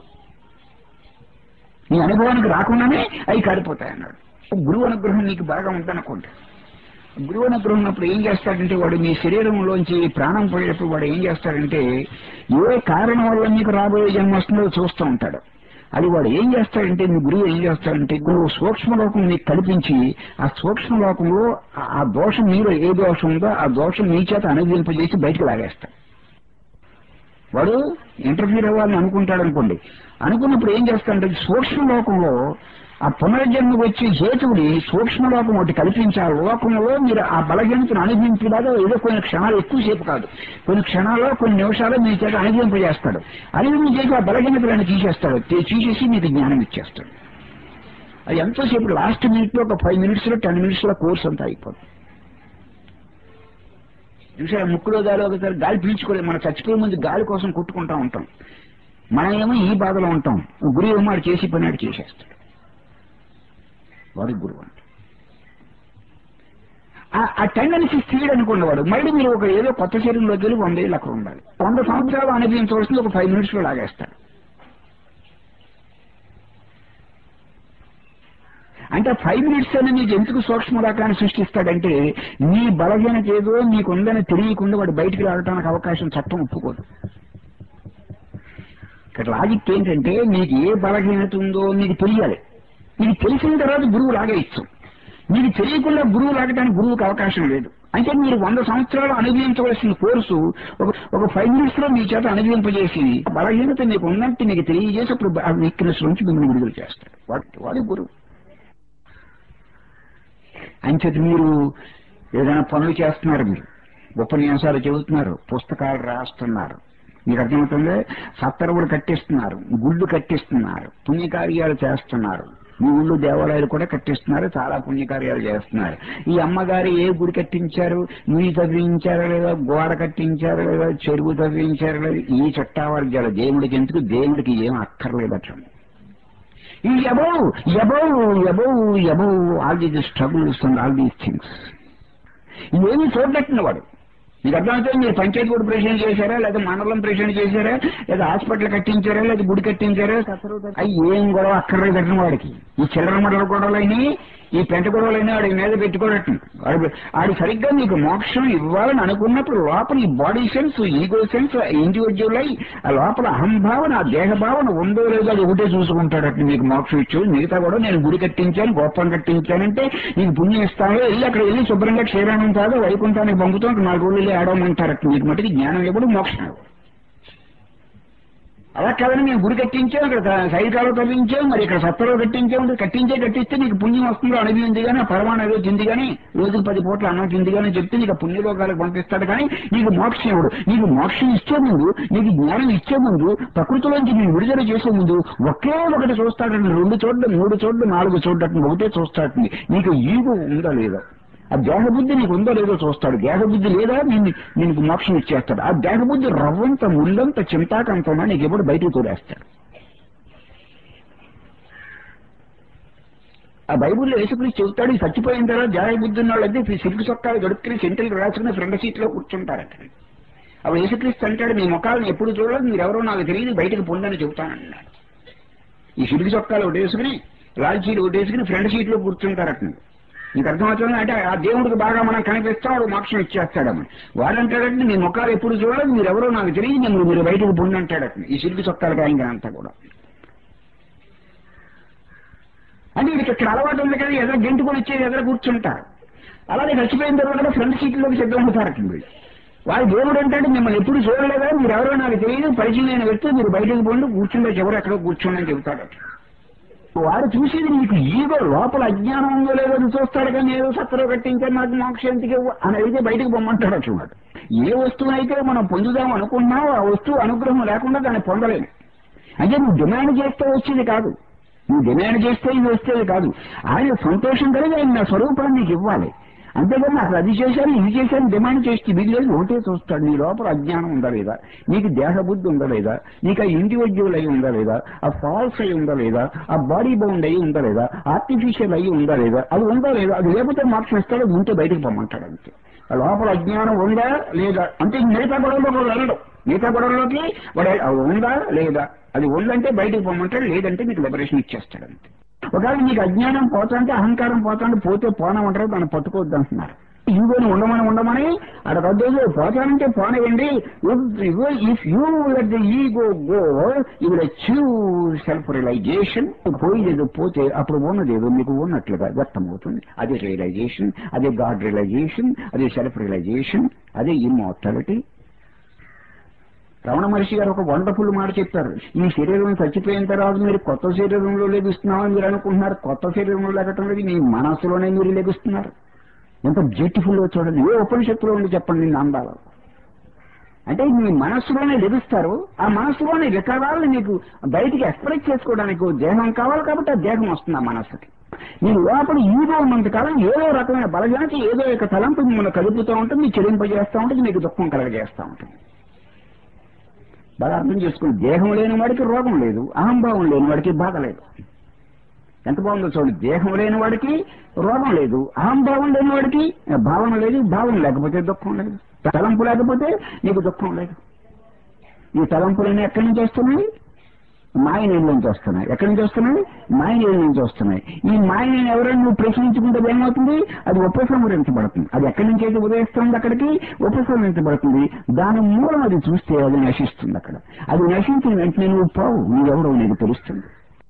నీ అనుభవానికి రాకుండానే అవి కాలిపోతాయన్నాడు. గురువు అనుగ్రహం నీకు బాగా ఉందనుకోండి. గురువు అనుగ్రహం ఉన్నప్పుడు ఏం చేస్తాడంటే, వాడు మీ శరీరంలోంచి ప్రాణం పోయేటప్పుడు వాడు ఏం చేస్తాడంటే, ఏ కారణం వల్ల నీకు రాబోయే జన్మ వస్తుందో చూస్తూ ఉంటాడు. అది వాడు ఏం చేస్తాడంటే, మీ గురువు ఏం చేస్తాడంటే, గురువు సూక్ష్మలోకం నీకు కల్పించి, ఆ సూక్ష్మలోకంలో ఆ దోషం మీలో ఏ దోషం ఉందో ఆ దోషం మీ చేత అనుభవింపజేసి బయటకు లాగేస్తాడు. వాడు ఇంటర్ఫీర్ అవ్వాలని అనుకుంటాడు అనుకోండి. అనుకున్నప్పుడు ఏం చేస్తాడంటే, సూక్ష్మలోకంలో ఆ పునర్జన్మకు వచ్చే హేతువుని సూక్ష్మలోకం ఒకటి కల్పించి, ఆ లోకంలో మీరు ఆ బలహీనతను అనుభవించేలాగా ఏదో కొన్ని క్షణాలు, ఎక్కువసేపు కాదు, కొన్ని క్షణాల్లో కొన్ని నిమిషాలు మీ చేత అనుభవింపజేస్తాడు. అనుభవించేసి ఆ బలహీనతలను తీసేస్తాడు, తీసేసి మీకు జ్ఞానం ఇచ్చేస్తాడు. అది ఎంతోసేపు, లాస్ట్ మినిట్ లో ఒక ఫైవ్ మినిట్స్ లో టెన్ మినిట్స్ లో కోర్స్ అంతా అయిపోతుంది. చూసారా, ముక్కులో గాలి ఒకసారి గాలి పీల్చుకోలేదు. మనం చచ్చిపోయే ముందు గాలి కోసం కొట్టుకుంటా ఉంటాం. మనం ఏమో ఈ బాధలో ఉంటాం. గురువు ఏమో చేసి పని చేసేస్తాడు. వాడి గురువు అంటే ఆ టెండెన్సీ స్పీడ్ అనుకున్న వాడు మళ్ళీ మీరు ఒక ఏదో కొత్త శరీరంలోకి వెళ్ళి వంద ఏళ్ళు అక్కడ ఉండాలి. వంద సంవత్సరాలు అనుభవించవలసింది ఒక ఫైవ్ మినిట్స్ లో లాగేస్తాడు. అంటే ఫైవ్ మినిట్స్ అని మీకు ఎందుకు సూక్ష్మలోకాన్ని సృష్టిస్తాడంటే, నీ బలహీనత ఏదో నీకుందని తెలియకుండా వాడు బయటికి రావడానికి అవకాశం చట్టం ఒప్పుకోదు. ఇక్కడ లాజిక్ ఏంటంటే, నీకు ఏ బలహీనత ఉందో నీకు తెలియాలి. నీకు తెలిసిన తర్వాత గురువు లాగేయచ్చు. మీకు తెలియకుండా గురువు లాగడానికి గురువుకి అవకాశం లేదు. అంటే మీరు వంద సంవత్సరాలు అనుభవించవలసిన కోర్సు ఒక ఒక ఫైవ్ మినిట్స్ లో మీ చేత అనుభవింపజేసి బలహీనత మీకు ఉన్నట్టు మీకు తెలియజేసి అప్పుడు ఆ వీక్నెస్ నుంచి మిమ్మల్ని విడుదల చేస్తాడు. వాడి వాడి గురువు. అంచేత మీరు ఏదైనా పనులు చేస్తున్నారు, మీరు ఉపన్యాసాలు చెబుతున్నారు, పుస్తకాలు రాస్తున్నారు, మీకు అర్థమవుతుంది, సత్తరువులు కట్టిస్తున్నారు, గుళ్ళు కట్టిస్తున్నారు, పుణ్యకార్యాలు చేస్తున్నారు, మీ ఊళ్ళో దేవాలయాలు కూడా కట్టిస్తున్నారు, చాలా పుణ్యకార్యాలు చేస్తున్నారు. ఈ అమ్మగారు ఏ గుడి కట్టించారు, నీళ్ళు తవ్వించారా లేదా, గోడ కట్టించారా లేదా, చెరువు తవ్వించారా లేదా, ఈ చట్టావర్గాలు దేవుడికి ఎందుకు? దేవుడికి ఏం అక్కర్లేదట. ఈ above above above above all these struggles and all these things ఇవేమీ చూడబెట్టిన వాడు. మీకు అర్థమైతే మీరు పంచాయతీ బోర్డు ప్రెసిడెంట్ చేశారా, లేదా మండలం ప్రెసిడెంట్ చేశారా, లేదా హాస్పిటల్ కట్టించారా, లేదా గుడి కట్టించారా, అవి ఏం గొడవ అక్కర్లేదు కట్టిన వాడికి. ఈ చిల్లర మడల గొడవలైనా, ఈ పెంట గొడవలైనా వాడికి మీద పెట్టుకోవటం. వాడు ఆడి సరిగ్గా మీకు మోక్షం ఇవ్వాలని అనుకున్నప్పుడు లోపల ఈ body sense, ego sense, individual అయి ఆ లోపల అహంభావన, ఆ దేహభావన ఉందో లేదో అది ఒకటే చూసుకుంటాడట మీకు మోక్షం ఇచ్చేది. మిగతా కూడా నేను గుడి కట్టించాను, గోపం కట్టించానంటే నీకు పుణ్యం ఇస్తాను, వెళ్ళి అక్కడ వెళ్ళి శుభ్రంగా క్షీరాణం కాదు వైకుంఠానికి పంపుతాం, నాలుగు రోజులు వెళ్ళి ఆడమంటారట. మీకు మటుకు జ్ఞానం ఎప్పుడు, మోక్షం. అలా కాదని మేము గుడి కట్టించాం, ఇక్కడ సైకాలో తవ్వించాం, మరి ఇక్కడ సత్తలో కట్టించాం, కట్టించే కట్టిస్తే నీకు పుణ్యం వస్తుందో అనుభవింది కానీ పరమాణు ఏదో తింది కానీ రోజుకు పది పూట్ల అన్నం తింది కానీ చెప్తే నీకు పుణ్యలోకాలకు పంపిస్తాడు కానీ నీకు మోక్షం ఇవ్వడు. నీకు మోక్షం ఇచ్చే ముందు, నీకు జ్ఞానం ఇచ్చే ముందు, ప్రకృతిలోంచి నేను విడుదల చేసే ముందు ఒకే ఒకటి చూస్తాడండి. రెండు చోట్ల, మూడు చోట్ల, నాలుగు చోట్ల ఒకటే చూస్తాడు. నీకు ఈగో ఉందా లేదా, ఆ దేహబుద్ధి నీకు ఉందో లేదో చూస్తాడు. దేహబుద్ధి లేదా నేను నీకు మోక్షం ఇచ్చేస్తాడు. ఆ దేహబుద్ధి రవ్వంత ముళ్ళంత చింతాకంతమా నీకు ఎప్పుడు బయటకు తోడేస్తాడు. ఆ బైబుల్లో యేసుక్రీస్తు చెబుతాడు, ఈ చచ్చిపోయిన తర్వాత దేహబుద్ధి ఉన్న వాళ్ళైతే సిల్క్ చొక్కాలు గడుపుకుని సెంటర్లు రాసుకుని ఫ్రంట్ సీట్ లో కూర్చుంటారట. అప్పుడు యేసుక్రీస్తు అంటాడు, మీ ముఖాలను ఎప్పుడు చూడలేదు, మీరెవరో నాకు తెలియదు, బయటకు పొందని చెబుతానన్నాడు. ఈ సిల్క్ చొక్కాలు ఒకటి వేసుకుని లాల్ సీట్ ఒకటి వేసుకుని ఫ్రంట్ సీట్ లో కూర్చుంటారట. నీకు అర్థమవుతుంది అంటే ఆ దేవుడికి బాగా మనం కనిపిస్తాం, వాడు మోక్షం ఇచ్చేస్తాడమని. వాడంటాడంటే మీ ముఖాలు ఎప్పుడు చూడలేదు, మీరెవరో నాకు తెలియదు, నేను మీరు బయటకు పొండి అంటాడట. ఈ సిల్క్ చొక్కాలు కాయంగా అంతా కూడా అంటే వీడికి ఇక్కడ అలవాటు ఉంది కదా, ఎదురు గెంటుకొని వచ్చేది ఎదురు కూర్చుంటారు. అలాగే చచ్చిపోయిన తర్వాత కూడా ఫ్రంట్ సీట్లోకి సిద్ధమవుతారట. వాడు దేవుడు అంటాడు, మిమ్మల్ని ఎప్పుడు చూడలేదా, మీరెవరో నాకు తెలియదు, పరిచయమైన వ్యక్తి, మీరు బయటకు పోండి, కూర్చుండే ఎవరు ఎక్కడో కూర్చోండి చెబుతాడట. వాడు చూసేది నీకు ఈగో లోపల అజ్ఞానం ఉందో లేదో చూస్తాడు కానీ ఏదో సత్తలో కట్టించారు నాకు మోక్షాంతికి అని అయితే బయటకు పొమ్మంటాడు. చూడాడు ఏ వస్తువునైతే మనం పొందుదాం అనుకున్నావు ఆ వస్తువు అనుగ్రహం లేకుండా దాన్ని పొందలేము. అంటే నువ్వు డిమాండ్ చేస్తే వచ్చేది కాదు, నువ్వు డిమాండ్ చేస్తే ఇది వచ్చేది కాదు. ఆయన సంతోషం కలిగి ఆయన నా స్వరూపాన్ని నీకు ఇవ్వాలి. అంతేగాని నాకు అది చేశాను ఇది చేశాను డిమాండ్ చేస్తే వీళ్ళు ఒకటే చూస్తాడు. నీ లోపల అజ్ఞానం ఉందా లేదా, నీకు దేహబుద్ధి ఉందా లేదా, నీకు ఆ ఇండివిజువల్ అయి ఉందా లేదా, ఆ ఫాల్స్ అయి ఉందా లేదా, ఆ బాడీ బౌండ్ అయి ఉందా లేదా, ఆర్టిఫిషియల్ అయి ఉందా లేదా, అది ఉందా లేదా, అది లేకపోతే మోక్షం ఇస్తాడు, ఉంటే బయటకు పొమ్మంటాడు. అంతే ఆ లోపల అజ్ఞానం ఉందా లేదా అంటే మిగతా గొడవలో కూడా వెళ్ళడం. మిగతా గొడవలోకి వాడు ఉందా లేదా, అది ఉందంటే బయటకు పొమ్మంటాడు, లేదంటే మీకు లిబరేషన్ ఇచ్చేస్తాడు. అంతే. ఒకవేళ నీకు అజ్ఞానం పోతుంటే అహంకారం పోతుంటే పోతే పోనమంటారు, దాన్ని పట్టుకోవద్దు అంటున్నారు. ఈగోని ఉండమని ఉండమని అక్కడ వద్దు, పోతానంటే పోనివ్వండి. If you let the ego go you will achieve self realization. పోయేదేదో పోతే అప్పుడు ఉన్నదేదో మీకు ఉన్నట్లుగా వ్యక్తమవుతుంది. అదే రియలైజేషన్, అదే గాడ్ రియలైజేషన్, అదే సెల్ఫ్ రియలైజేషన్, అదే ఇమ్మోర్టాలిటీ. రమణ మహర్షి గారు ఒక వండర్ఫుల్ మాట చెప్పారు. ఈ శరీరం చచ్చిపోయిన తర్వాత మీరు కొత్త శరీరంలో లెగుస్తున్నామని మీరు అనుకుంటున్నారు. కొత్త శరీరంలో లెగటం లేదు, మీ మనస్సులోనే మీరు లెగుస్తున్నారు. ఎంత బ్యూటిఫుల్ చూడండి. ఏ ఉపనిషత్తులో ఉండి చెప్పండి నిన్ను అందాల అంటే మీ మనస్సులోనే లెగుస్తారు. ఆ మనస్సులోనే వికారాలను మీకు బయటికి ఎక్స్ప్రెస్ చేసుకోవడానికి దేహం కావాలి కాబట్టి ఆ దేహం వస్తుంది ఆ మనస్సుకి. మీ లోపల ఈగో ఉన్నంత కాలం ఏదో రకమైన బలజానికి ఏదో ఒక తలంపు మిమ్మల్ని కలుపుతూ ఉంటుంది, మీకు చెల్లింపజేస్తూ ఉంటుంది, మీకు దుఃఖం కలగజేస్తూ ఉంటుంది. బాగా అర్థం చేసుకోండి. దేహం లేని వాడికి రోగం లేదు, అహంభావం లేని వాడికి బాధ లేదు. ఎంత బాగుందో చూడండి. దేహం లేని వాడికి రోగం లేదు, అహంభావం లేని వాడికి భావన లేదు, భావం లేకపోతే దుఃఖం లేదు, తలంపు లేకపోతే నీకు దుఃఖం లేదు. ఈ తలంపులన్నీ ఎక్కడి నుంచి వస్తున్నాయి? మాయనీళ్ళ నుంచి వస్తున్నాయి. ఎక్కడి నుంచి వస్తున్నాయి? మాయనీళ్ళ నుంచి వస్తున్నాయి. ఈ మాయని ఎవరైనా నువ్వు ప్రశ్నించుకుంటే ఏమవుతుంది? అది ఉపసంహరించబడుతుంది. అది ఎక్కడి నుంచి అయితే ఉదయిస్తుంది అక్కడికి ఉపసంహరించబడుతుంది. దాని మూలం అది చూస్తే అది నశిస్తుంది. అక్కడ అది నశించిన వెంటనే నువ్వు పోవు, నువ్వెవరో నీకు తెలుస్తుంది.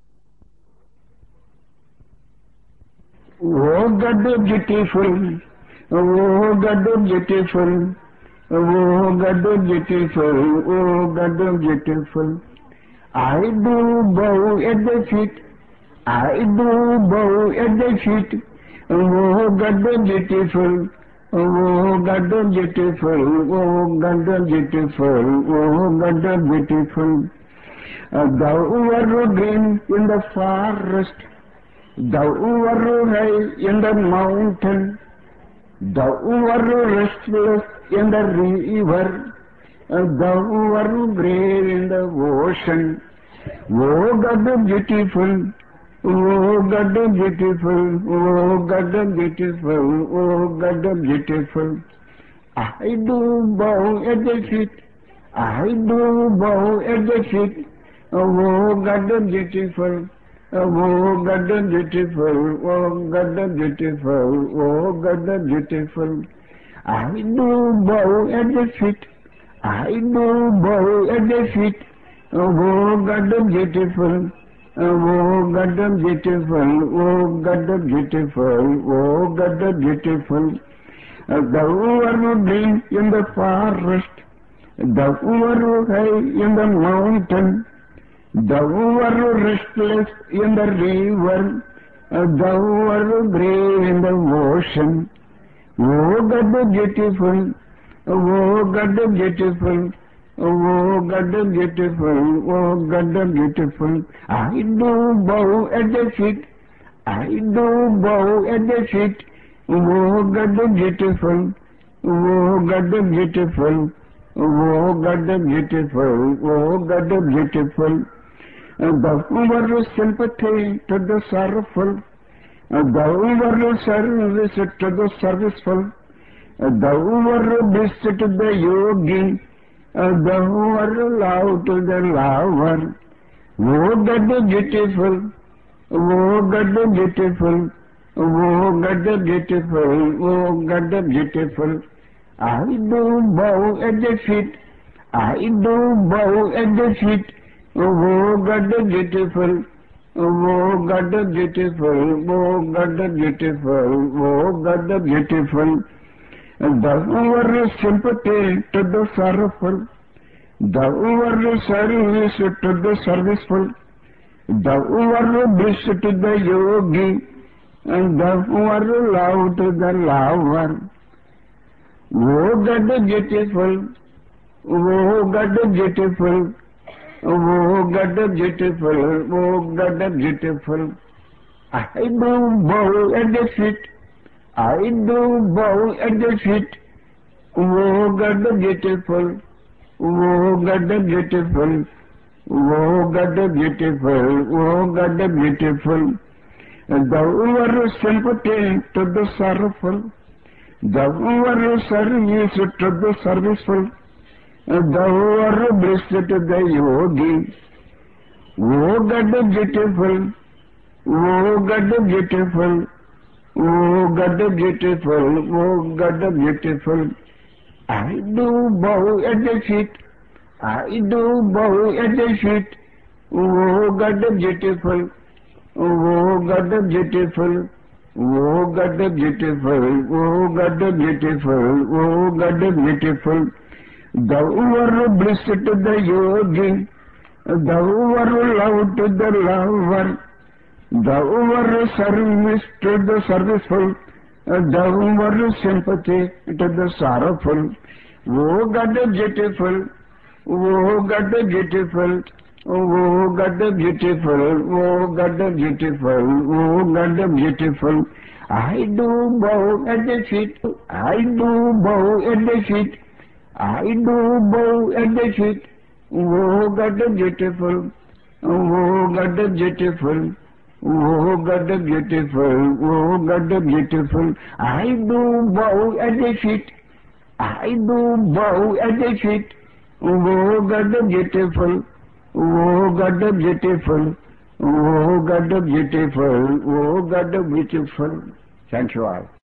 ఓ God beautiful, O God beautiful, O God beautiful, O God beautiful. I do bow at the feet, I do bow at the feet. Oh God beautiful, oh God beautiful, oh God beautiful, oh God beautiful. Uh, thou art green in the forest, thou art high in the mountain, thou art restless in the river. Uh, thou art great in the ocean. Oh God beautiful, oh God beautiful, oh God beautiful, oh God beautiful. I do bow at the feet, I do bow at the feet. Oh God beautiful, oh God beautiful, oh God beautiful, oh God beautiful. I do bow at the feet, I do bow at the feet. Oh God beautiful, oh God beautiful, oh God beautiful, oh God beautiful. Thou art green in the forest, thou art high in the mountain, Thou art restless in the river, thou art brave in the ocean. Oh God the beautiful, oh God the beautiful, oh God the beautiful, oh God the beautiful. I do bow at the feet, I do bow at the feet. Oh God the beautiful, oh God the beautiful, oh God the beautiful, oh God the beautiful. Thou art sympathy to the sorrowful, thou art service to the serviceful, thou art bliss to the yogi, thou art love to the lover. Oh God the beautiful, oh God the beautiful, oh God the beautiful, oh God the beautiful. I do bow at the feet, I do bow at the feet. Oh God the beautiful, oh God the beautiful, oh God the beautiful, oh God the beautiful. Thou art sympathy to the sorrowful, thou art service to the serviceful, thou art bliss to the yogi, and thou art love to the lover. Oh God the beautiful, oh God the beautiful, oh God the beautiful, oh God the beautiful. I do bow at the feet, I do bow at the feet. Oh God the beautiful, oh God the beautiful, oh God the beautiful, oh God the beautiful. Thou art sympathy to the sorrowful, thou art service to the serviceful, thou art bliss to the yogi. Oh God the beautiful, oh God the beautiful, oh God the beautiful, oh God the beautiful. I do bow at the feet, I do bow at the feet. Oh God the beautiful, oh God the beautiful, oh God the beautiful, oh God the beautiful, oh God the beautiful. Thou art bliss to the yogi, thou art love to the lover, thou art service to the serviceful, thou art sympathy to the sorrowful. Oh God the beautiful, oh God the beautiful, oh God the beautiful, oh God the beautiful, oh God the beautiful. I do bow at the feet, I do bow at the feet, I do bow at the feet. Oh God the beautiful, oh God the beautiful, oh God the beautiful, oh God the beautiful. I do bow at the feet, I do bow at the feet. Oh God the beautiful, oh God the beautiful, oh God the beautiful, oh God the beautiful. Thank you all.